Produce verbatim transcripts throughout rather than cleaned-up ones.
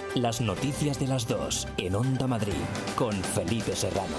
Las noticias de las dos en Onda Madrid con Felipe Serrano.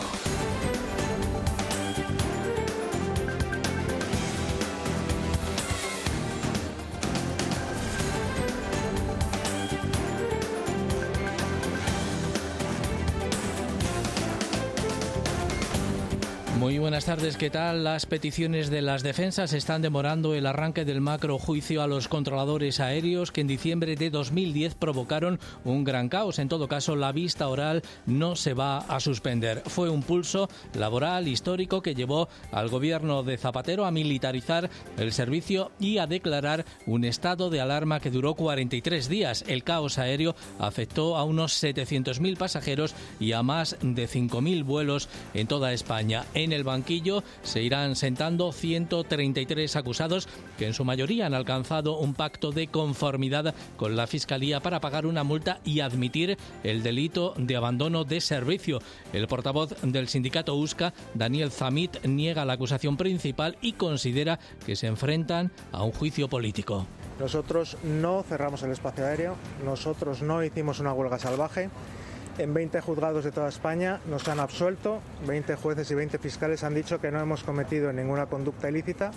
Muy buenas tardes, ¿qué tal? Las peticiones de las defensas están demorando el arranque del macrojuicio a los controladores aéreos que en diciembre de dos mil diez provocaron un gran caos. En todo caso, la vista oral no se va a suspender. Fue un pulso laboral histórico que llevó al gobierno de Zapatero a militarizar el servicio y a declarar un estado de alarma que duró cuarenta y tres días. El caos aéreo afectó a unos setecientos mil pasajeros y a más de cinco mil vuelos en toda España. En En el banquillo se irán sentando ciento treinta y tres acusados que en su mayoría han alcanzado un pacto de conformidad con la Fiscalía para pagar una multa y admitir el delito de abandono de servicio. El portavoz del sindicato U S C A, Daniel Zamit, niega la acusación principal y considera que se enfrentan a un juicio político. Nosotros no cerramos el espacio aéreo, nosotros no hicimos una huelga salvaje. En veinte juzgados de toda España nos han absuelto, veinte jueces y veinte fiscales han dicho que no hemos cometido ninguna conducta ilícita.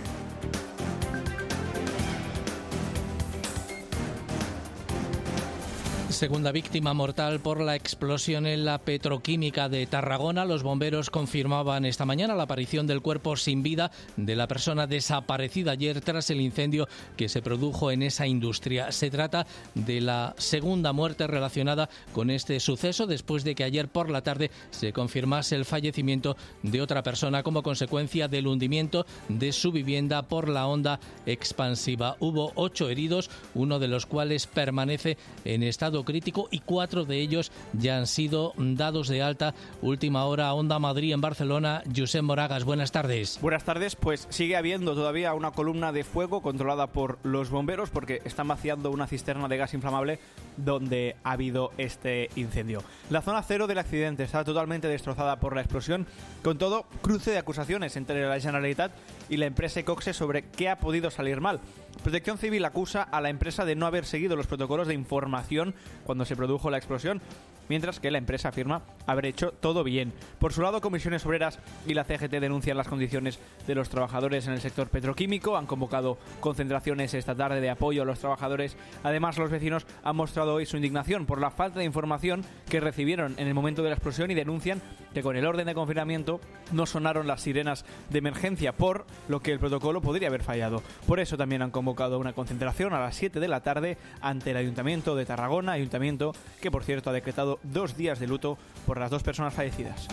Segunda víctima mortal por la explosión en la petroquímica de Tarragona. Los bomberos confirmaban esta mañana la aparición del cuerpo sin vida de la persona desaparecida ayer tras el incendio que se produjo en esa industria. Se trata de la segunda muerte relacionada con este suceso después de que ayer por la tarde se confirmase el fallecimiento de otra persona como consecuencia del hundimiento de su vivienda por la onda expansiva. Hubo ocho heridos, uno de los cuales permanece en estado crítico y cuatro de ellos ya han sido dados de alta. Última hora, Onda Madrid en Barcelona. Josep Moragas, buenas tardes. Buenas tardes, pues sigue habiendo todavía una columna de fuego controlada por los bomberos porque están vaciando una cisterna de gas inflamable donde ha habido este incendio. La zona cero del accidente está totalmente destrozada por la explosión, con todo cruce de acusaciones entre la Generalitat y la empresa Coxe sobre qué ha podido salir mal. Protección Civil acusa a la empresa de no haber seguido los protocolos de información cuando se produjo la explosión, mientras que la empresa afirma haber hecho todo bien. Por su lado, Comisiones Obreras y la C G T denuncian las condiciones de los trabajadores en el sector petroquímico. Han convocado concentraciones esta tarde de apoyo a los trabajadores. Además, los vecinos han mostrado hoy su indignación por la falta de información que recibieron en el momento de la explosión y denuncian que con el orden de confinamiento no sonaron las sirenas de emergencia, por lo que el protocolo podría haber fallado. Por eso también han convocado una concentración a las siete de la tarde ante el Ayuntamiento de Tarragona, ayuntamiento que por cierto ha decretado dos días de luto por las dos personas fallecidas.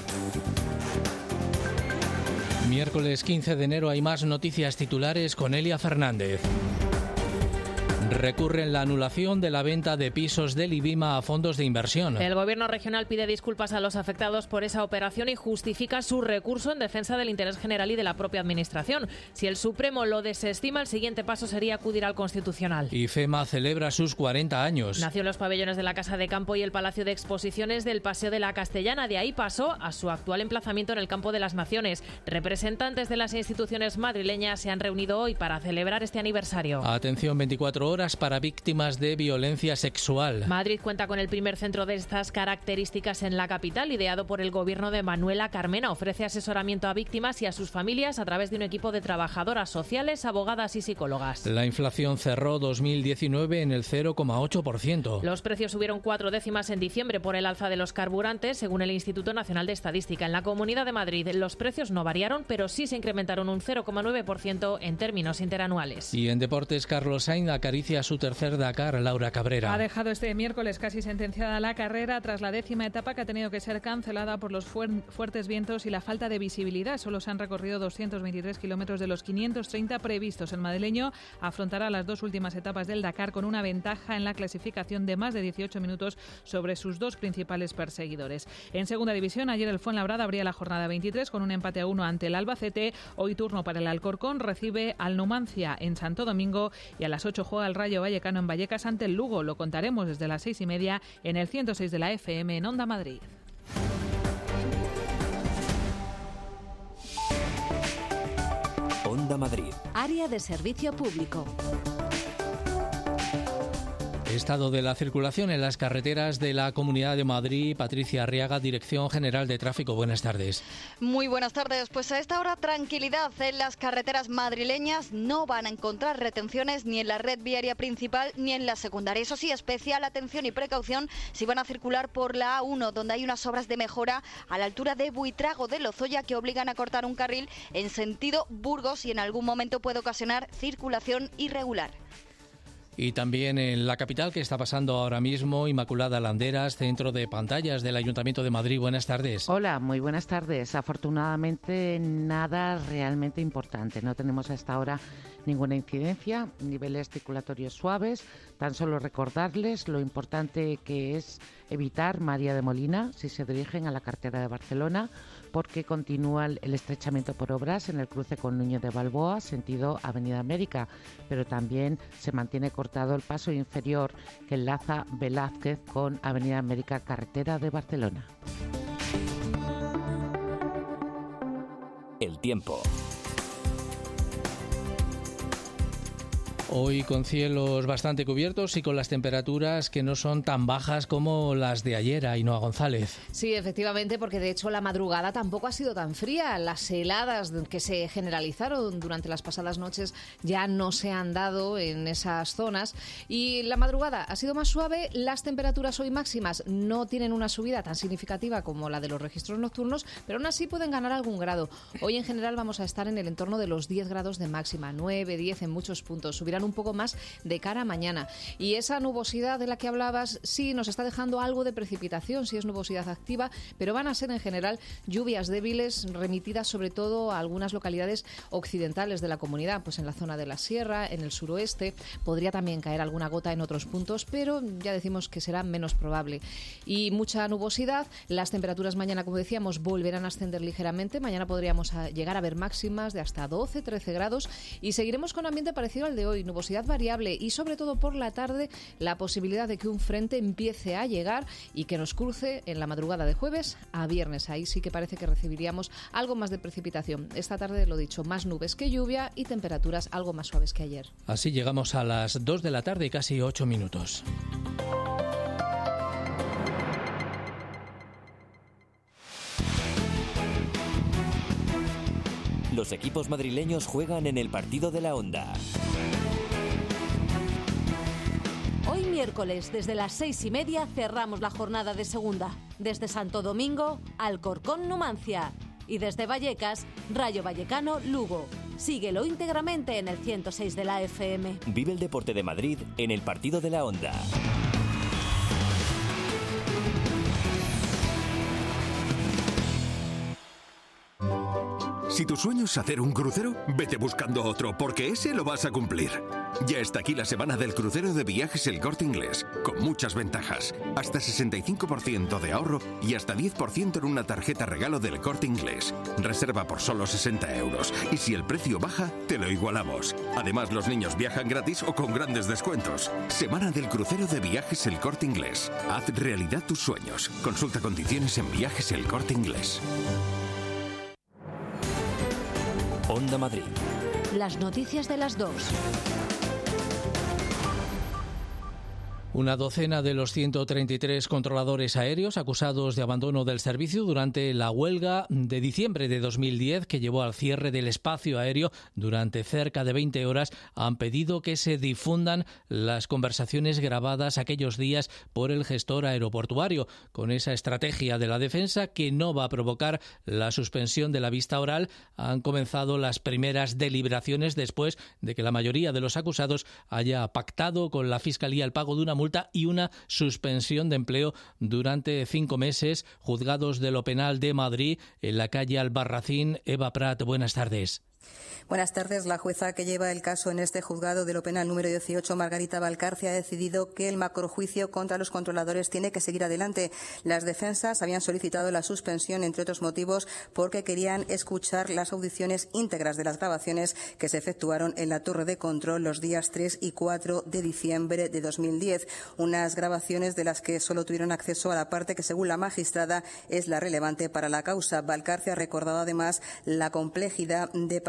Miércoles quince de enero hay más noticias titulares con Elia Fernández. Recurren la anulación de la venta de pisos del IBIMA a fondos de inversión. El gobierno regional pide disculpas a los afectados por esa operación y justifica su recurso en defensa del interés general y de la propia administración. Si el Supremo lo desestima, el siguiente paso sería acudir al Constitucional. IFEMA celebra sus cuarenta años. Nació en los pabellones de la Casa de Campo y el Palacio de Exposiciones del Paseo de la Castellana. De ahí pasó a su actual emplazamiento en el Campo de las Naciones. Representantes de las instituciones madrileñas se han reunido hoy para celebrar este aniversario. Atención, veinticuatro horas para víctimas de violencia sexual. Madrid cuenta con el primer centro de estas características en la capital, ideado por el gobierno de Manuela Carmena. Ofrece asesoramiento a víctimas y a sus familias a través de un equipo de trabajadoras sociales, abogadas y psicólogas. La inflación cerró dos mil diecinueve en el cero coma ocho por ciento. Los precios subieron cuatro décimas en diciembre por el alza de los carburantes, según el Instituto Nacional de Estadística. En la Comunidad de Madrid los precios no variaron, pero sí se incrementaron un cero coma nueve por ciento en términos interanuales. Y en deportes, Carlos Sainz acaricia a su tercer Dakar. Laura Cabrera. Ha dejado este miércoles casi sentenciada la carrera tras la décima etapa que ha tenido que ser cancelada por los fuer- fuertes vientos y la falta de visibilidad. Solo se han recorrido doscientos veintitrés kilómetros de los quinientos treinta previstos. El madrileño afrontará las dos últimas etapas del Dakar con una ventaja en la clasificación de más de dieciocho minutos sobre sus dos principales perseguidores. En segunda división, ayer el Fuenlabrada abría la jornada veintitrés con un empate a uno ante el Albacete. Hoy turno para el Alcorcón, recibe al Numancia en Santo Domingo y a las ocho juega el Rayo Vallecano en Vallecas ante el Lugo. Lo contaremos desde las seis y media en el ciento seis de la F M en Onda Madrid. Onda Madrid. Área de servicio público. Estado de la circulación en las carreteras de la Comunidad de Madrid. Patricia Arriaga, Dirección General de Tráfico. Buenas tardes. Muy buenas tardes. Pues a esta hora tranquilidad en las carreteras madrileñas. No van a encontrar retenciones ni en la red viaria principal ni en la secundaria. Eso sí, especial atención y precaución si van a circular por la A uno, donde hay unas obras de mejora a la altura de Buitrago de Lozoya que obligan a cortar un carril en sentido Burgos y en algún momento puede ocasionar circulación irregular. Y también en la capital, ¿qué está pasando ahora mismo? Inmaculada Landeras, centro de pantallas del Ayuntamiento de Madrid. Buenas tardes. Hola, muy buenas tardes. Afortunadamente, nada realmente importante. No tenemos hasta ahora ninguna incidencia, niveles circulatorios suaves. Tan solo recordarles lo importante que es evitar María de Molina si se dirigen a la carretera de Barcelona, porque continúa el estrechamiento por obras en el cruce con Núñez de Balboa, sentido Avenida América, pero también se mantiene cortado el paso inferior que enlaza Velázquez con Avenida América, carretera de Barcelona. El tiempo. Hoy con cielos bastante cubiertos y con las temperaturas que no son tan bajas como las de ayer, Ainhoa González. Sí, efectivamente, porque de hecho la madrugada tampoco ha sido tan fría. Las heladas que se generalizaron durante las pasadas noches ya no se han dado en esas zonas y la madrugada ha sido más suave. Las temperaturas hoy máximas no tienen una subida tan significativa como la de los registros nocturnos, pero aún así pueden ganar algún grado. Hoy en general vamos a estar en el entorno de los diez grados de máxima, nueve, diez en muchos puntos. Subirán un poco más de cara a mañana. Y esa nubosidad de la que hablabas, sí, nos está dejando algo de precipitación, sí es nubosidad activa, pero van a ser en general lluvias débiles remitidas sobre todo a algunas localidades occidentales de la comunidad, pues en la zona de la sierra, en el suroeste. Podría también caer alguna gota en otros puntos, pero ya decimos que será menos probable. Y mucha nubosidad. Las temperaturas mañana, como decíamos, volverán a ascender ligeramente. Mañana podríamos llegar a ver máximas de hasta doce, trece grados y seguiremos con ambiente parecido al de hoy. Nubosidad variable y sobre todo por la tarde la posibilidad de que un frente empiece a llegar y que nos cruce en la madrugada de jueves a viernes. Ahí sí que parece que recibiríamos algo más de precipitación. Esta tarde, lo dicho, más nubes que lluvia y temperaturas algo más suaves que ayer. Así llegamos a las dos de la tarde y casi ocho minutos. Los equipos madrileños juegan en el partido de la Onda. Hoy miércoles, desde las seis y media, cerramos la jornada de segunda. Desde Santo Domingo, Alcorcón, Numancia. Y desde Vallecas, Rayo Vallecano, Lugo. Síguelo íntegramente en el ciento seis de la F M. Vive el deporte de Madrid en el partido de la Onda. Si tu sueño es hacer un crucero, vete buscando otro, porque ese lo vas a cumplir. Ya está aquí la semana del crucero de Viajes El Corte Inglés, con muchas ventajas. Hasta sesenta y cinco por ciento de ahorro y hasta diez por ciento en una tarjeta regalo del Corte Inglés. Reserva por solo sesenta euros y si el precio baja, te lo igualamos. Además, los niños viajan gratis o con grandes descuentos. Semana del crucero de Viajes El Corte Inglés. Haz realidad tus sueños. Consulta condiciones en Viajes El Corte Inglés. Onda Madrid. Las noticias de las dos. Una docena de los ciento treinta y tres controladores aéreos acusados de abandono del servicio durante la huelga de diciembre de dos mil diez que llevó al cierre del espacio aéreo durante cerca de veinte horas han pedido que se difundan las conversaciones grabadas aquellos días por el gestor aeroportuario, con esa estrategia de la defensa que no va a provocar la suspensión de la vista oral. Han comenzado las primeras deliberaciones después de que la mayoría de los acusados haya pactado con la Fiscalía el pago de una multa y una suspensión de empleo durante cinco meses. Juzgados de lo Penal de Madrid, en la calle Albarracín. Eva Prat, buenas tardes. Buenas tardes. La jueza que lleva el caso en este juzgado de lo penal número dieciocho, Margarita Valcarce, ha decidido que el macrojuicio contra los controladores tiene que seguir adelante. Las defensas habían solicitado la suspensión, entre otros motivos, porque querían escuchar las audiciones íntegras de las grabaciones que se efectuaron en la torre de control los días tres y cuatro de diciembre de dos mil diez. Unas grabaciones de las que solo tuvieron acceso a la parte que, según la magistrada, es la relevante para la causa. Valcarce ha recordado además la complejidad de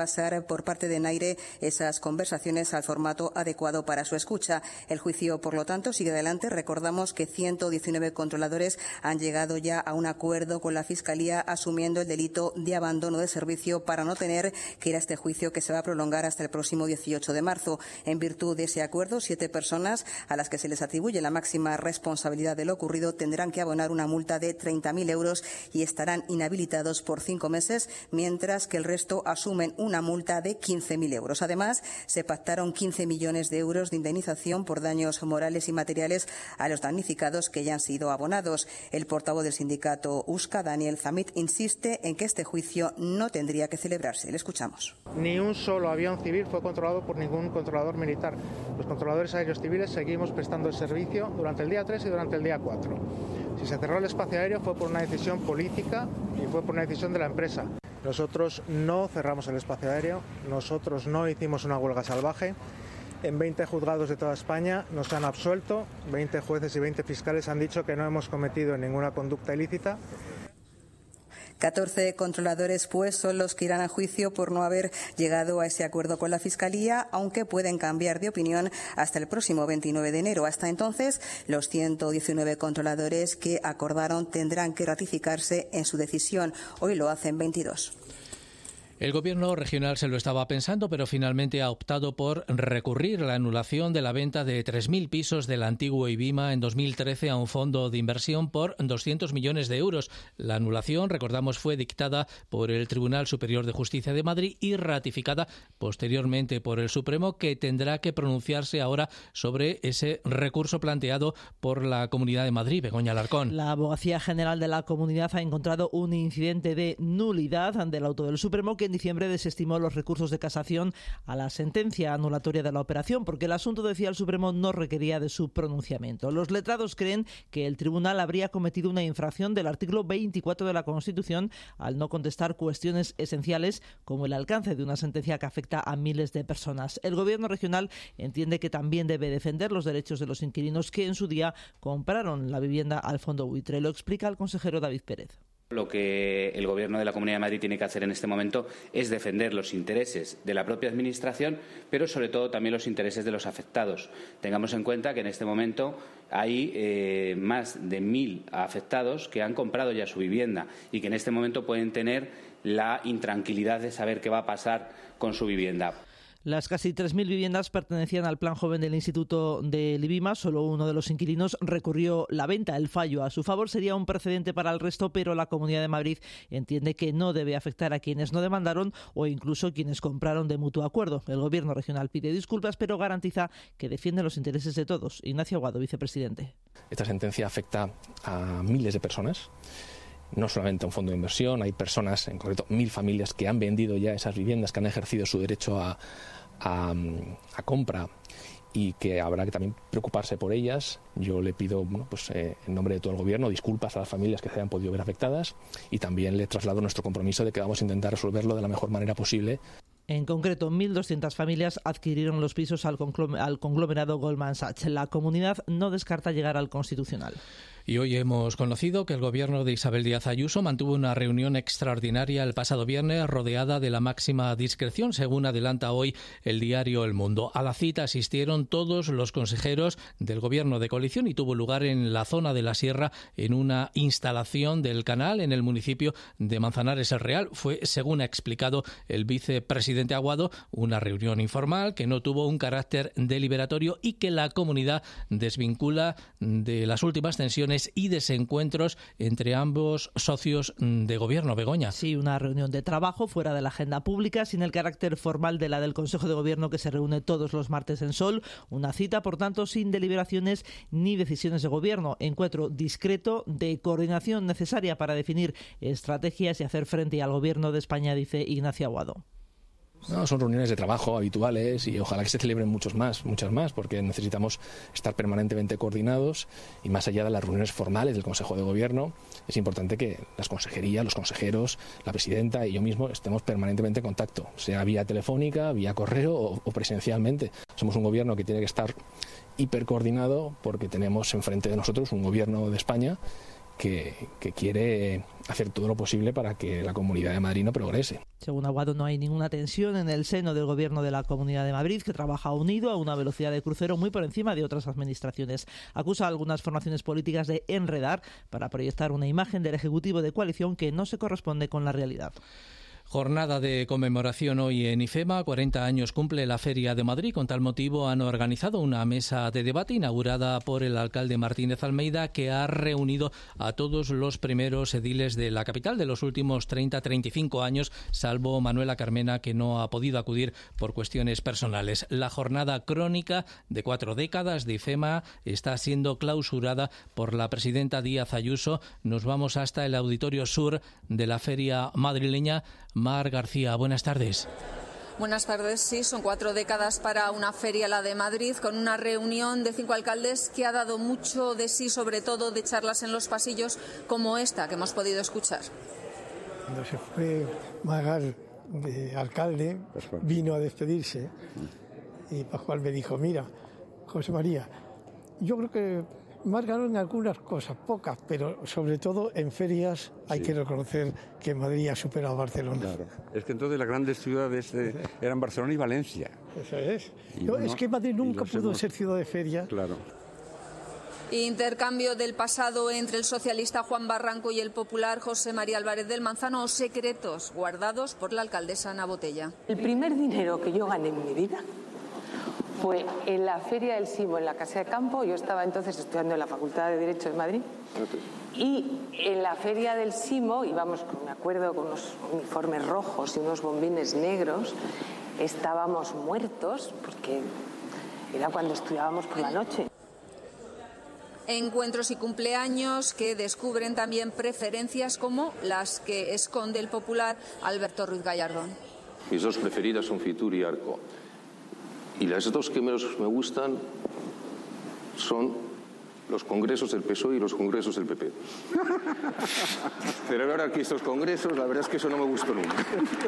pasar por parte de Naire esas conversaciones al formato adecuado para su escucha. El juicio, por lo tanto, sigue adelante. Recordamos que ciento diecinueve controladores han llegado ya a un acuerdo con la Fiscalía asumiendo el delito de abandono de servicio para no tener que ir a este juicio que se va a prolongar hasta el próximo dieciocho de marzo. En virtud de ese acuerdo, siete personas a las que se les atribuye la máxima responsabilidad de lo ocurrido tendrán que abonar una multa de treinta mil euros y estarán inhabilitados por cinco meses, mientras que el resto asumen una multa de quince mil euros. Además, se pactaron quince millones de euros de indemnización por daños morales y materiales a los damnificados que ya han sido abonados. El portavoz del sindicato U S C A, Daniel Zamit, insiste en que este juicio no tendría que celebrarse. Le escuchamos. Ni un solo avión civil fue controlado por ningún controlador militar. Los controladores aéreos civiles seguimos prestando el servicio durante el día tres y durante el día cuatro. Si se cerró el espacio aéreo fue por una decisión política y fue por una decisión de la empresa. Nosotros no cerramos el espacio aéreo, nosotros no hicimos una huelga salvaje. En veinte juzgados de toda España nos han absuelto, veinte jueces y veinte fiscales han dicho que no hemos cometido ninguna conducta ilícita. catorce controladores, pues, son los que irán a juicio por no haber llegado a ese acuerdo con la Fiscalía, aunque pueden cambiar de opinión hasta el próximo veintinueve de enero. Hasta entonces, los ciento diecinueve controladores que acordaron tendrán que ratificarse en su decisión. Hoy lo hacen veintidós. El Gobierno regional se lo estaba pensando, pero finalmente ha optado por recurrir a la anulación de la venta de tres mil pisos del antiguo IBIMA en dos mil trece a un fondo de inversión por doscientos millones de euros. La anulación, recordamos, fue dictada por el Tribunal Superior de Justicia de Madrid y ratificada posteriormente por el Supremo, que tendrá que pronunciarse ahora sobre ese recurso planteado por la Comunidad de Madrid. Begoña Alarcón. La Abogacía General de la Comunidad ha encontrado un incidente de nulidad ante el auto del Supremo, que en diciembre desestimó los recursos de casación a la sentencia anulatoria de la operación, porque el asunto, decía el Supremo, no requería de su pronunciamiento. Los letrados creen que el tribunal habría cometido una infracción del artículo veinticuatro de la Constitución al no contestar cuestiones esenciales como el alcance de una sentencia que afecta a miles de personas. El Gobierno regional entiende que también debe defender los derechos de los inquilinos que en su día compraron la vivienda al fondo buitre. Lo explica el consejero David Pérez. Lo que el Gobierno de la Comunidad de Madrid tiene que hacer en este momento es defender los intereses de la propia Administración, pero sobre todo también los intereses de los afectados. Tengamos en cuenta que en este momento hay eh, más de mil afectados que han comprado ya su vivienda y que en este momento pueden tener la intranquilidad de saber qué va a pasar con su vivienda. Las casi tres mil viviendas pertenecían al Plan Joven del Instituto del IBIMA. Solo uno de los inquilinos recurrió la venta. El fallo a su favor sería un precedente para el resto, pero la Comunidad de Madrid entiende que no debe afectar a quienes no demandaron o incluso quienes compraron de mutuo acuerdo. El Gobierno regional pide disculpas, pero garantiza que defiende los intereses de todos. Ignacio Aguado, vicepresidente. Esta sentencia afecta a miles de personas. No solamente a un fondo de inversión, hay personas, en concreto mil familias, que han vendido ya esas viviendas, que han ejercido su derecho a, a, a compra y que habrá que también preocuparse por ellas. Yo le pido, bueno, pues, eh, en nombre de todo el Gobierno, disculpas a las familias que se hayan podido ver afectadas y también le traslado nuestro compromiso de que vamos a intentar resolverlo de la mejor manera posible. En concreto, mil doscientas familias adquirieron los pisos al conglomerado Goldman Sachs. La comunidad no descarta llegar al Constitucional. Y hoy hemos conocido que el gobierno de Isabel Díaz Ayuso mantuvo una reunión extraordinaria el pasado viernes rodeada de la máxima discreción, según adelanta hoy el diario El Mundo. A la cita asistieron todos los consejeros del gobierno de coalición y tuvo lugar en la zona de la Sierra, en una instalación del canal en el municipio de Manzanares el Real. Fue, según ha explicado el vicepresidente Aguado, una reunión informal que no tuvo un carácter deliberatorio y que la comunidad desvincula de las últimas tensiones y desencuentros entre ambos socios de gobierno. Begoña. Sí, una reunión de trabajo fuera de la agenda pública, sin el carácter formal de la del Consejo de Gobierno, que se reúne todos los martes en Sol. Una cita, por tanto, sin deliberaciones ni decisiones de gobierno. Encuentro discreto de coordinación necesaria para definir estrategias y hacer frente al Gobierno de España, dice Ignacio Aguado. No, son reuniones de trabajo habituales y ojalá que se celebren muchos más, muchas más, porque necesitamos estar permanentemente coordinados y más allá de las reuniones formales del Consejo de Gobierno, es importante que las consejerías, los consejeros, la presidenta y yo mismo estemos permanentemente en contacto, sea vía telefónica, vía correo o, o presencialmente. Somos un gobierno que tiene que estar hipercoordinado porque tenemos enfrente de nosotros un gobierno de España que, que quiere hacer todo lo posible para que la Comunidad de Madrid no progrese. Según Aguado, no hay ninguna tensión en el seno del Gobierno de la Comunidad de Madrid, que trabaja unido a una velocidad de crucero muy por encima de otras administraciones. Acusa a algunas formaciones políticas de enredar para proyectar una imagen del Ejecutivo de coalición que no se corresponde con la realidad. Jornada de conmemoración hoy en IFEMA. cuarenta años cumple la Feria de Madrid. Con tal motivo han organizado una mesa de debate inaugurada por el alcalde Martínez Almeida, que ha reunido a todos los primeros ediles de la capital de los últimos treinta a treinta y cinco años, salvo Manuela Carmena, que no ha podido acudir por cuestiones personales. La jornada crónica de cuatro décadas de IFEMA está siendo clausurada por la presidenta Díaz Ayuso. Nos vamos hasta el Auditorio Sur de la Feria madrileña. Mar García, buenas tardes. Buenas tardes. Sí, son cuatro décadas para una feria, la de Madrid, con una reunión de cinco alcaldes que ha dado mucho de sí, sobre todo de charlas en los pasillos como esta que hemos podido escuchar. Cuando se fue Magal de alcalde, vino a despedirse y Pascual me dijo: mira, José María, yo creo que Mar ganó en algunas cosas, pocas, pero sobre todo en ferias hay sí. que reconocer que Madrid ha superado a Barcelona. Claro. Es que entonces las grandes ciudades eh, eran Barcelona y Valencia. Eso es. No, no, es que Madrid nunca pudo hemos... ser ciudad de feria. Claro. Intercambio del pasado entre el socialista Juan Barranco y el popular José María Álvarez del Manzano, o secretos guardados por la alcaldesa Ana Botella. El primer dinero que yo gané en mi vida fue en la Feria del Simo, en la Casa de Campo. Yo estaba entonces estudiando en la Facultad de Derecho de Madrid. Y en la Feria del Simo íbamos, me acuerdo, con unos uniformes rojos y unos bombines negros. Estábamos muertos porque era cuando estudiábamos por la noche. Encuentros y cumpleaños que descubren también preferencias como las que esconde el popular Alberto Ruiz Gallardón. Mis dos preferidas son Fitur y Arco. Y las dos que menos me gustan son los congresos del P S O E y los congresos del P P. Celebrar aquí estos congresos, la verdad es que eso no me gustó nunca.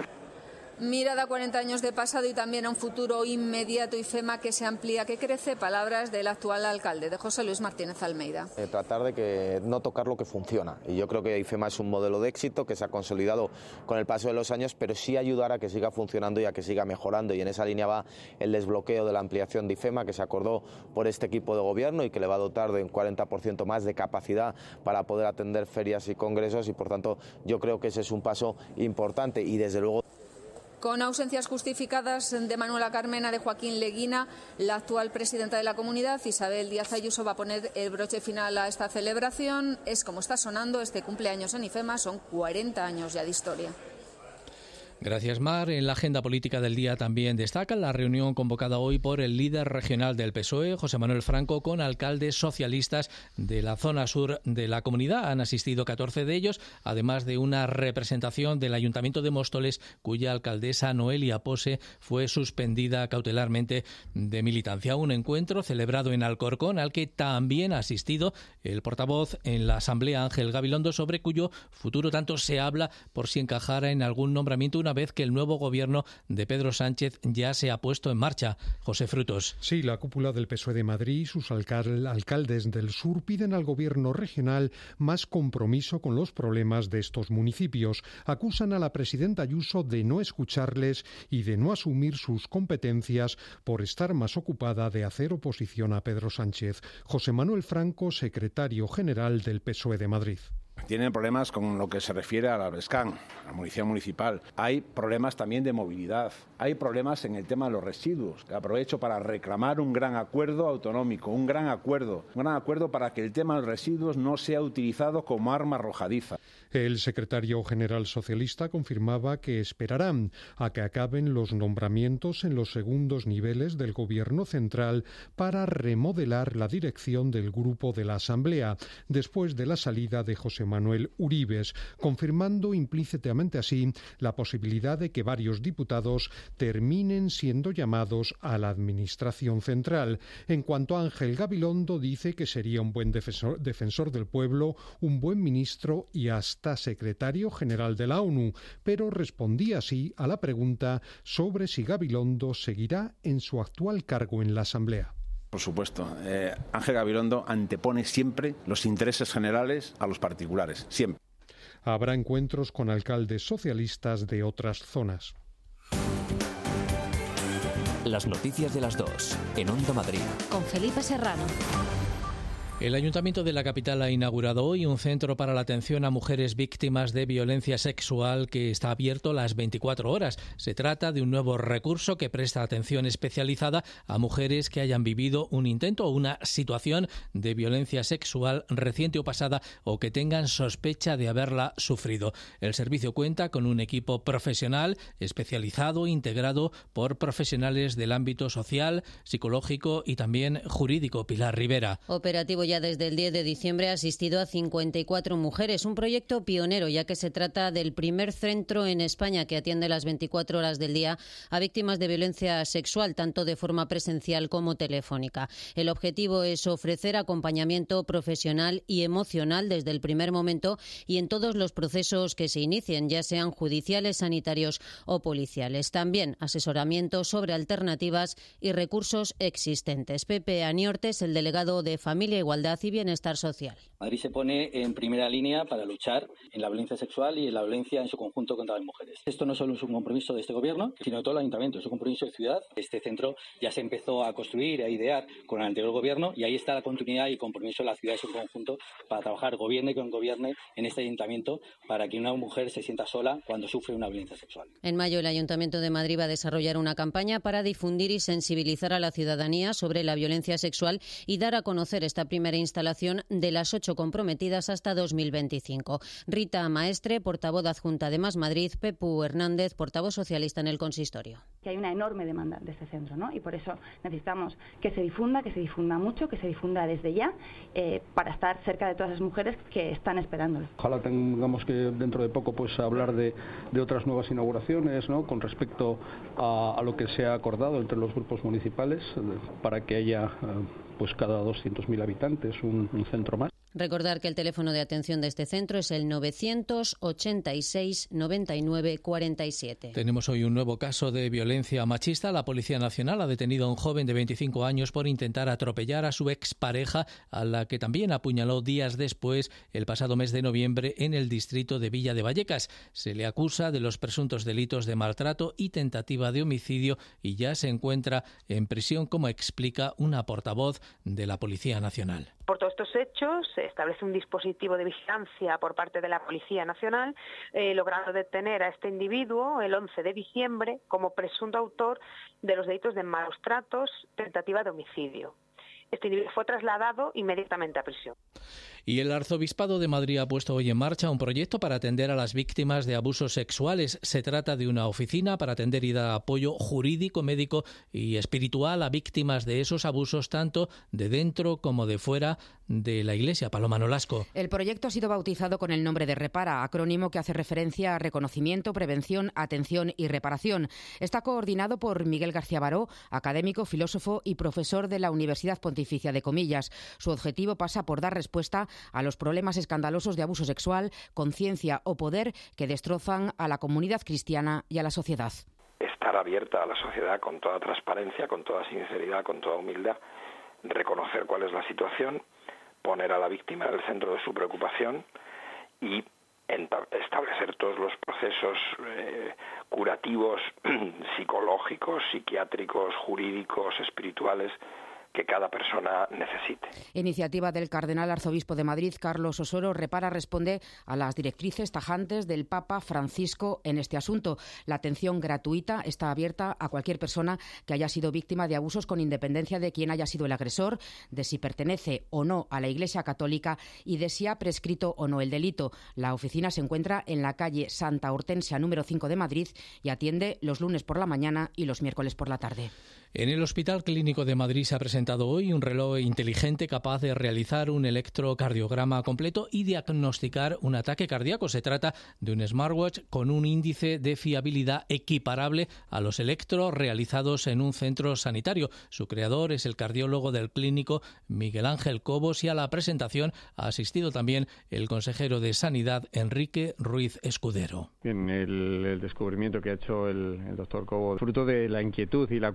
Mirada a cuarenta años de pasado y también a un futuro inmediato. IFEMA que se amplía, que crece. Palabras del actual alcalde, de José Luis Martínez Almeida. Eh, tratar de que no tocar lo que funciona. Y yo creo que IFEMA es un modelo de éxito que se ha consolidado con el paso de los años, pero sí ayudar a que siga funcionando y a que siga mejorando. Y en esa línea va el desbloqueo de la ampliación de IFEMA, que se acordó por este equipo de gobierno y que le va a dotar de un cuarenta por ciento más de capacidad para poder atender ferias y congresos. Y por tanto yo creo que ese es un paso importante. Y desde luego, con ausencias justificadas de Manuela Carmena, de Joaquín Leguina, la actual presidenta de la comunidad, Isabel Díaz Ayuso, va a poner el broche final a esta celebración. Es como está sonando este cumpleaños en IFEMA, son cuarenta años ya de historia. Gracias, Mar. En la agenda política del día también destaca la reunión convocada hoy por el líder regional del P S O E, José Manuel Franco, con alcaldes socialistas de la zona sur de la comunidad. Han asistido catorce de ellos, además de una representación del Ayuntamiento de Móstoles, cuya alcaldesa Noelia Pose fue suspendida cautelarmente de militancia. Un encuentro celebrado en Alcorcón, al que también ha asistido el portavoz en la Asamblea, Ángel Gabilondo, sobre cuyo futuro tanto se habla por si encajara en algún nombramiento una vez que el nuevo gobierno de Pedro Sánchez ya se ha puesto en marcha. José Frutos. Sí, la cúpula del P S O E de Madrid y sus alcal- alcaldes del sur piden al gobierno regional más compromiso con los problemas de estos municipios. Acusan a la presidenta Ayuso de no escucharles y de no asumir sus competencias por estar más ocupada de hacer oposición a Pedro Sánchez. José Manuel Franco, secretario general del P S O E de Madrid. Tienen problemas con lo que se refiere a la Brescan, a la policía municipal. Hay problemas también de movilidad. Hay problemas en el tema de los residuos. Que aprovecho para reclamar un gran acuerdo autonómico, un gran acuerdo, un gran acuerdo para que el tema de los residuos no sea utilizado como arma arrojadiza. El secretario general socialista confirmaba que esperarán a que acaben los nombramientos en los segundos niveles del gobierno central para remodelar la dirección del grupo de la Asamblea, después de la salida de José Manuel Uribes, confirmando implícitamente así la posibilidad de que varios diputados terminen siendo llamados a la Administración central. En cuanto a Ángel Gabilondo, dice que sería un buen defensor, defensor del pueblo, un buen ministro y hasta secretario general de la ONU, pero respondía así a la pregunta sobre si Gabilondo seguirá en su actual cargo en la Asamblea. Por supuesto. Eh, Ángel Gabilondo antepone siempre los intereses generales a los particulares, siempre. Habrá encuentros con alcaldes socialistas de otras zonas. Las noticias de las dos, en Onda Madrid. Con Felipe Serrano. El Ayuntamiento de la capital ha inaugurado hoy un centro para la atención a mujeres víctimas de violencia sexual que está abierto las veinticuatro horas. Se trata de un nuevo recurso que presta atención especializada a mujeres que hayan vivido un intento o una situación de violencia sexual reciente o pasada o que tengan sospecha de haberla sufrido. El servicio cuenta con un equipo profesional especializado, integrado por profesionales del ámbito social, psicológico y también jurídico. Pilar Rivera. Operativo ya desde el diez de diciembre, ha asistido a cincuenta y cuatro mujeres, un proyecto pionero ya que se trata del primer centro en España que atiende las veinticuatro horas del día a víctimas de violencia sexual, tanto de forma presencial como telefónica. El objetivo es ofrecer acompañamiento profesional y emocional desde el primer momento y en todos los procesos que se inicien, ya sean judiciales, sanitarios o policiales. También asesoramiento sobre alternativas y recursos existentes. Pepe Aniortes, el delegado de Familia, Igualdad y Bienestar Social. Madrid se pone en primera línea para luchar en la violencia sexual y en la violencia en su conjunto contra las mujeres. Esto no solo es un compromiso de este gobierno, sino de todo el ayuntamiento, es un compromiso de ciudad. Este centro ya se empezó a construir, a idear con el anterior gobierno y ahí está la continuidad y el compromiso de la ciudad en su conjunto para trabajar gobierne con gobierne en este ayuntamiento para que una mujer se sienta sola cuando sufre una violencia sexual. En mayo el Ayuntamiento de Madrid va a desarrollar una campaña para difundir y sensibilizar a la ciudadanía sobre la violencia sexual y dar a conocer esta primera instalación de las ocho comprometidas hasta dos mil veinticinco. Rita Maestre, portavoz adjunta de Más Madrid, Pepu Hernández, portavoz socialista en el consistorio. Que hay una enorme demanda de este centro, ¿no? Y por eso necesitamos que se difunda, que se difunda mucho, que se difunda desde ya, eh, para estar cerca de todas las mujeres que están esperándolo. Ojalá tengamos que dentro de poco pues hablar de, de otras nuevas inauguraciones, ¿no? Con respecto a, a lo que se ha acordado entre los grupos municipales para que haya eh, pues cada doscientos mil habitantes un, un centro más. Recordar que el teléfono de atención de este centro es el novecientos ochenta y seis noventa y nueve cuarenta y siete. Tenemos hoy un nuevo caso de violencia machista. La Policía Nacional ha detenido a un joven de veinticinco años por intentar atropellar a su expareja, a la que también apuñaló días después, el pasado mes de noviembre, en el distrito de Villa de Vallecas. Se le acusa de los presuntos delitos de maltrato y tentativa de homicidio y ya se encuentra en prisión, como explica una portavoz de la Policía Nacional. Por todos estos hechos se establece un dispositivo de vigilancia por parte de la Policía Nacional, eh, logrando detener a este individuo el once de diciembre como presunto autor de los delitos de malos tratos, tentativa de homicidio. Este individuo fue trasladado inmediatamente a prisión. Y el Arzobispado de Madrid ha puesto hoy en marcha un proyecto para atender a las víctimas de abusos sexuales. Se trata de una oficina para atender y dar apoyo jurídico, médico y espiritual a víctimas de esos abusos, tanto de dentro como de fuera de la Iglesia. Paloma Nolasco. El proyecto ha sido bautizado con el nombre de Repara, acrónimo que hace referencia a reconocimiento, prevención, atención y reparación. Está coordinado por Miguel García Baró, académico, filósofo y profesor de la Universidad Pontificia de Comillas. Su objetivo pasa por dar respuesta a los problemas escandalosos de abuso sexual, conciencia o poder que destrozan a la comunidad cristiana y a la sociedad. Estar abierta a la sociedad con toda transparencia, con toda sinceridad, con toda humildad, reconocer cuál es la situación, poner a la víctima en el centro de su preocupación y establecer todos los procesos eh, curativos, psicológicos, psiquiátricos, jurídicos, espirituales, que cada persona necesite. Iniciativa del Cardenal Arzobispo de Madrid, Carlos Osoro. Repara responde a las directrices tajantes del Papa Francisco en este asunto. La atención gratuita está abierta a cualquier persona que haya sido víctima de abusos, con independencia de quién haya sido el agresor, de si pertenece o no a la Iglesia Católica y de si ha prescrito o no el delito. La oficina se encuentra en la calle Santa Hortensia número cinco de Madrid y atiende los lunes por la mañana y los miércoles por la tarde. En el Hospital Clínico de Madrid se ha presentado hoy un reloj inteligente capaz de realizar un electrocardiograma completo y diagnosticar un ataque cardíaco. Se trata de un smartwatch con un índice de fiabilidad equiparable a los electros realizados en un centro sanitario. Su creador es el cardiólogo del clínico Miguel Ángel Cobos y a la presentación ha asistido también el consejero de Sanidad Enrique Ruiz Escudero. En el, el descubrimiento que ha hecho el, el doctor Cobos, fruto de la inquietud y la curiosidad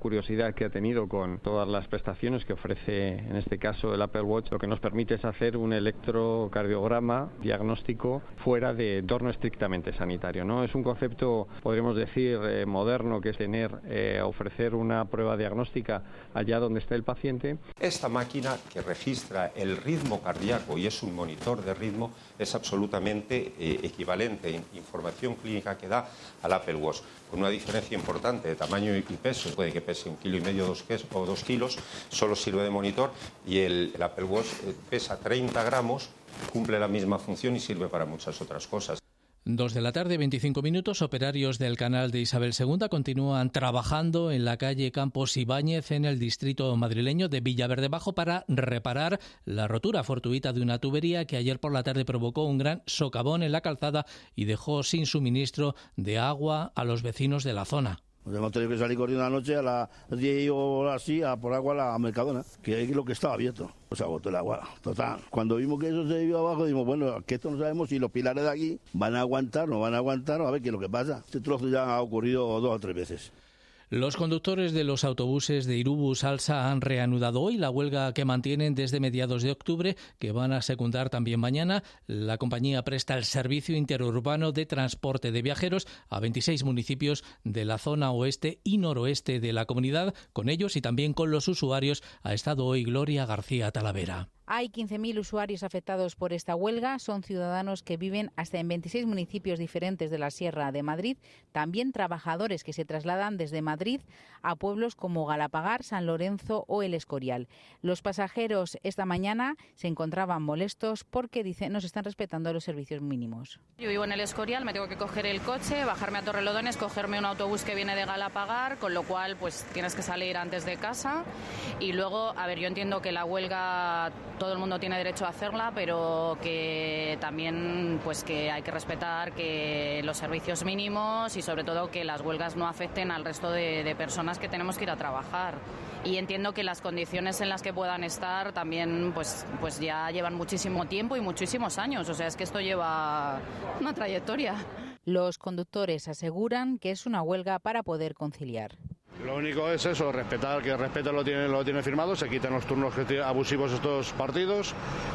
conectividad que ha tenido con todas las prestaciones que ofrece, en este caso el Apple Watch, lo que nos permite es hacer un electrocardiograma diagnóstico fuera de entorno estrictamente sanitario, ¿no? Es un concepto, podríamos decir, eh, moderno, que es tener, eh, ofrecer una prueba diagnóstica allá donde está el paciente. Esta máquina que registra el ritmo cardíaco y es un monitor de ritmo es absolutamente eh, equivalente en información clínica que da al Apple Watch, con una diferencia importante de tamaño y peso. Puede que pese un kilo y medio dos o dos kilos, solo sirve de monitor, y el, el Apple Watch pesa treinta gramos, cumple la misma función y sirve para muchas otras cosas. Dos de la tarde, veinticinco minutos. Operarios del canal de Isabel segunda continúan trabajando en la calle Campos Ibáñez, en el distrito madrileño de Villaverde Bajo, para reparar la rotura fortuita de una tubería que ayer por la tarde provocó un gran socavón en la calzada y dejó sin suministro de agua a los vecinos de la zona. Pues hemos tenido que salir corriendo así a las diez o así a por agua a la Mercadona, que es lo que estaba abierto. O sea, botó el agua, total. Cuando vimos que eso se vio abajo, dijimos, bueno, que esto no sabemos si los pilares de aquí van a aguantar, no van a aguantar, a ver qué es lo que pasa. Este trozo ya ha ocurrido dos o tres veces. Los conductores de los autobuses de Irubus Alsa han reanudado hoy la huelga que mantienen desde mediados de octubre, que van a secundar también mañana. La compañía presta el servicio interurbano de transporte de viajeros a veintiséis municipios de la zona oeste y noroeste de la comunidad. Con ellos y también con los usuarios ha estado hoy Gloria García Talavera. Hay quince mil usuarios afectados por esta huelga. Son ciudadanos que viven hasta en veintiséis municipios diferentes de la Sierra de Madrid. También trabajadores que se trasladan desde Madrid a pueblos como Galapagar, San Lorenzo o El Escorial. Los pasajeros esta mañana se encontraban molestos porque dicen no se están respetando los servicios mínimos. Yo vivo en El Escorial, me tengo que coger el coche, bajarme a Torrelodones, cogerme un autobús que viene de Galapagar, con lo cual pues tienes que salir antes de casa. Y luego, a ver, yo entiendo que la huelga todo el mundo tiene derecho a hacerla, pero que también pues que hay que respetar que los servicios mínimos y sobre todo que las huelgas no afecten al resto de, de personas que tenemos que ir a trabajar. Y entiendo que las condiciones en las que puedan estar también pues, pues ya llevan muchísimo tiempo y muchísimos años. O sea, es que esto lleva una trayectoria. Los conductores aseguran que es una huelga para poder conciliar. Lo único es eso, respetar, que respete lo tiene, lo tiene firmado, se quiten los turnos abusivos de estos partidos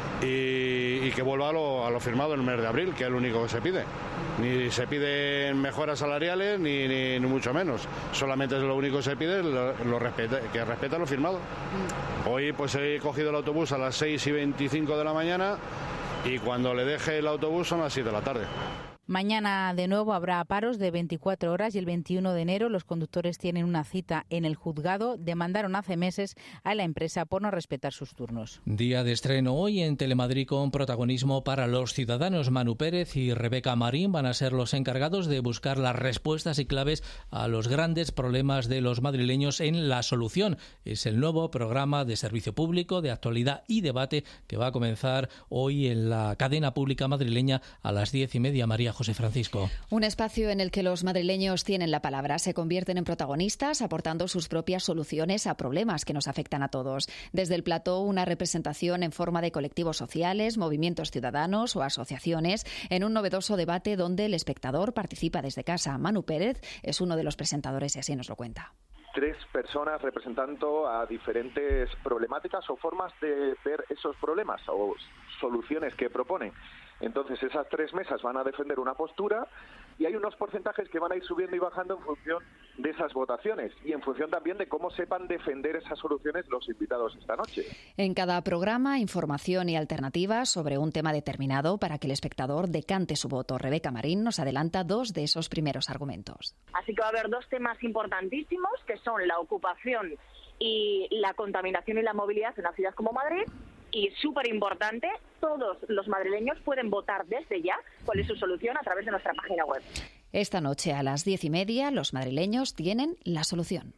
y, y que vuelva a lo, a lo firmado en el mes de abril, que es lo único que se pide. Ni se piden mejoras salariales ni, ni, ni mucho menos, solamente es lo único que se pide, lo, lo respete, que respete lo firmado. Hoy pues he cogido el autobús a las seis y veinticinco de la mañana y cuando le deje el autobús son las siete de la tarde. Mañana de nuevo habrá paros de veinticuatro horas y el veintiuno de enero los conductores tienen una cita en el juzgado. Demandaron hace meses a la empresa por no respetar sus turnos. Día de estreno hoy en Telemadrid con protagonismo para los ciudadanos. Manu Pérez y Rebeca Marín van a ser los encargados de buscar las respuestas y claves a los grandes problemas de los madrileños en La Solución. Es el nuevo programa de servicio público, de actualidad y debate que va a comenzar hoy en la cadena pública madrileña a las diez y media. María José Francisco. Un espacio en el que los madrileños tienen la palabra, se convierten en protagonistas aportando sus propias soluciones a problemas que nos afectan a todos. Desde el plató, una representación en forma de colectivos sociales, movimientos ciudadanos o asociaciones en un novedoso debate donde el espectador participa desde casa. Manu Pérez es uno de los presentadores y así nos lo cuenta. Tres personas representando a diferentes problemáticas o formas de ver esos problemas o soluciones que proponen. Entonces esas tres mesas van a defender una postura y hay unos porcentajes que van a ir subiendo y bajando en función de esas votaciones y en función también de cómo sepan defender esas soluciones los invitados esta noche. En cada programa, información y alternativas sobre un tema determinado para que el espectador decante su voto. Rebeca Marín nos adelanta dos de esos primeros argumentos. Así que va a haber dos temas importantísimos que son la ocupación y la contaminación y la movilidad en una ciudad como Madrid. Y súper importante, todos los madrileños pueden votar desde ya cuál es su solución a través de nuestra página web. Esta noche a las diez y media los madrileños tienen la solución.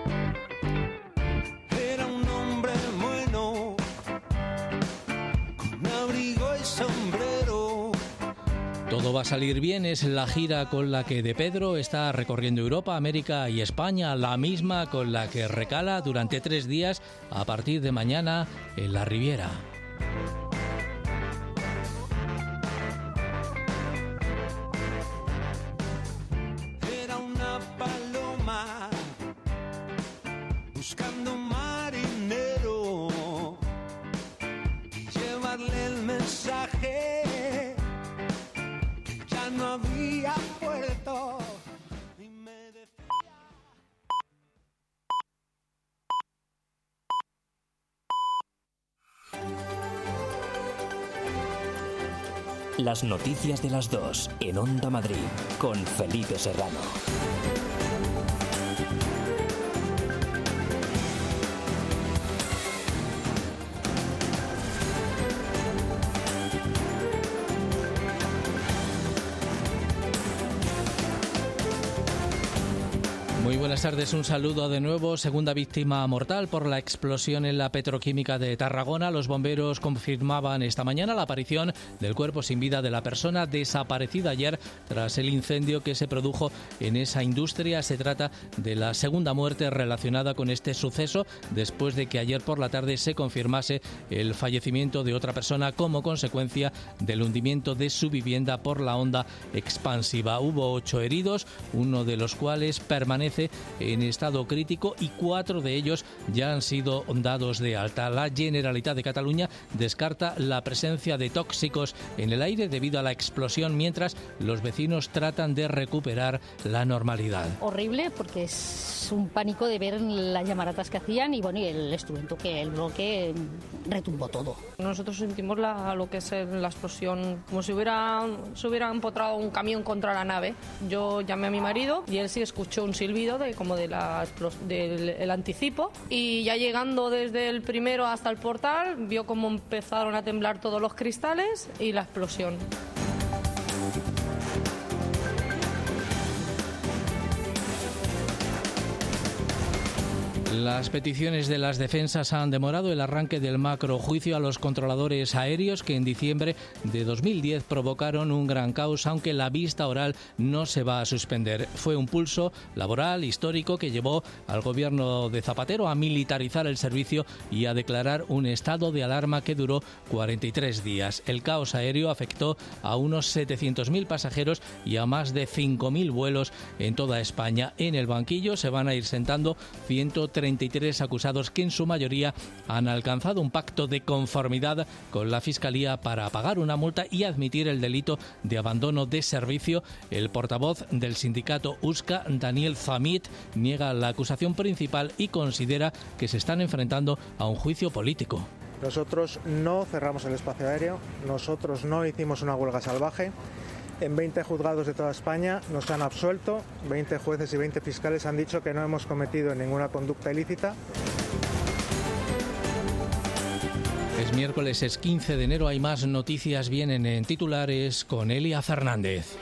Era un hombre bueno, con abrigo y sombrero. Todo va a salir bien, es la gira con la que De Pedro está recorriendo Europa, América y España, la misma con la que recala durante tres días a partir de mañana en la Riviera. Era una paloma Las noticias de las dos en Onda Madrid con Felipe Serrano. Muy buenas tardes, un saludo de nuevo. Segunda víctima mortal por la explosión en la petroquímica de Tarragona. Los bomberos confirmaban esta mañana la aparición del cuerpo sin vida de la persona desaparecida ayer tras el incendio que se produjo en esa industria. Se trata de la segunda muerte relacionada con este suceso después de que ayer por la tarde se confirmase el fallecimiento de otra persona como consecuencia del hundimiento de su vivienda por la onda expansiva. Hubo ocho heridos, uno de los cuales permanece en estado crítico y cuatro de ellos ya han sido dados de alta. La Generalitat de Cataluña descarta la presencia de tóxicos en el aire debido a la explosión, mientras los vecinos tratan de recuperar la normalidad. Horrible, porque es un pánico de ver las llamaradas que hacían y bueno, y el estruendo que el bloque retumbó todo. Nosotros sentimos la, lo que es la explosión, como si hubiera, se hubiera empotrado un camión contra la nave. Yo llamé a mi marido y él sí escuchó un silbido de como de la, del el anticipo, y ya llegando desde el primero hasta el portal vio cómo empezaron a temblar todos los cristales y la explosión. Las peticiones de las defensas han demorado el arranque del macrojuicio a los controladores aéreos que en diciembre de dos mil diez provocaron un gran caos, aunque la vista oral no se va a suspender. Fue un pulso laboral histórico que llevó al gobierno de Zapatero a militarizar el servicio y a declarar un estado de alarma que duró cuarenta y tres días. El caos aéreo afectó a unos setecientos mil pasajeros y a más de cinco mil vuelos en toda España. En el banquillo se van a ir sentando ciento treinta y tres acusados que en su mayoría han alcanzado un pacto de conformidad con la Fiscalía para pagar una multa y admitir el delito de abandono de servicio. El portavoz del sindicato U S C A, Daniel Zamit, niega la acusación principal y considera que se están enfrentando a un juicio político. Nosotros no cerramos el espacio aéreo, nosotros no hicimos una huelga salvaje. En veinte juzgados de toda España nos han absuelto, veinte jueces y veinte fiscales han dicho que no hemos cometido ninguna conducta ilícita. Es miércoles, es quince de enero, hay más noticias, vienen en titulares con Elia Fernández.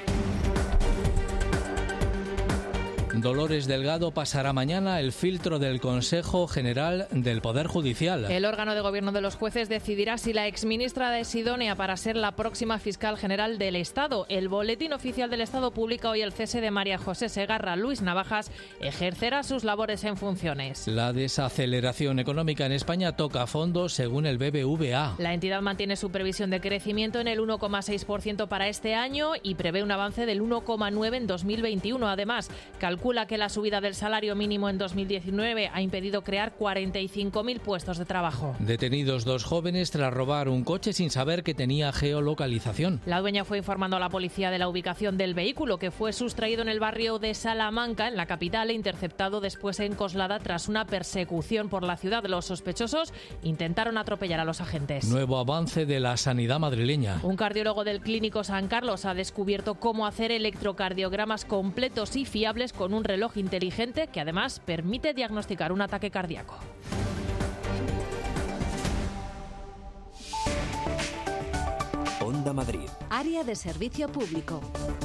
Dolores Delgado pasará mañana el filtro del Consejo General del Poder Judicial. El órgano de gobierno de los jueces decidirá si la exministra es idónea para ser la próxima fiscal general del Estado. El Boletín Oficial del Estado publica hoy el cese de María José Segarra. Luis Navajas ejercerá sus labores en funciones. La desaceleración económica en España toca fondo según el B B V A. La entidad mantiene su previsión de crecimiento en el uno coma seis por ciento para este año y prevé un avance del uno coma nueve por ciento en dos mil veintiuno. Además, calcula que la subida del salario mínimo en dos mil diecinueve ha impedido crear cuarenta y cinco mil puestos de trabajo. Detenidos dos jóvenes tras robar un coche sin saber que tenía geolocalización. La dueña fue informando a la policía de la ubicación del vehículo, que fue sustraído en el barrio de Salamanca, en la capital, e interceptado después en Coslada tras una persecución por la ciudad. Los sospechosos intentaron atropellar a los agentes. Nuevo avance de la sanidad madrileña. Un cardiólogo del Clínico San Carlos ha descubierto cómo hacer electrocardiogramas completos y fiables con un reloj inteligente que además permite diagnosticar un ataque cardíaco. Onda Madrid. Área de servicio público.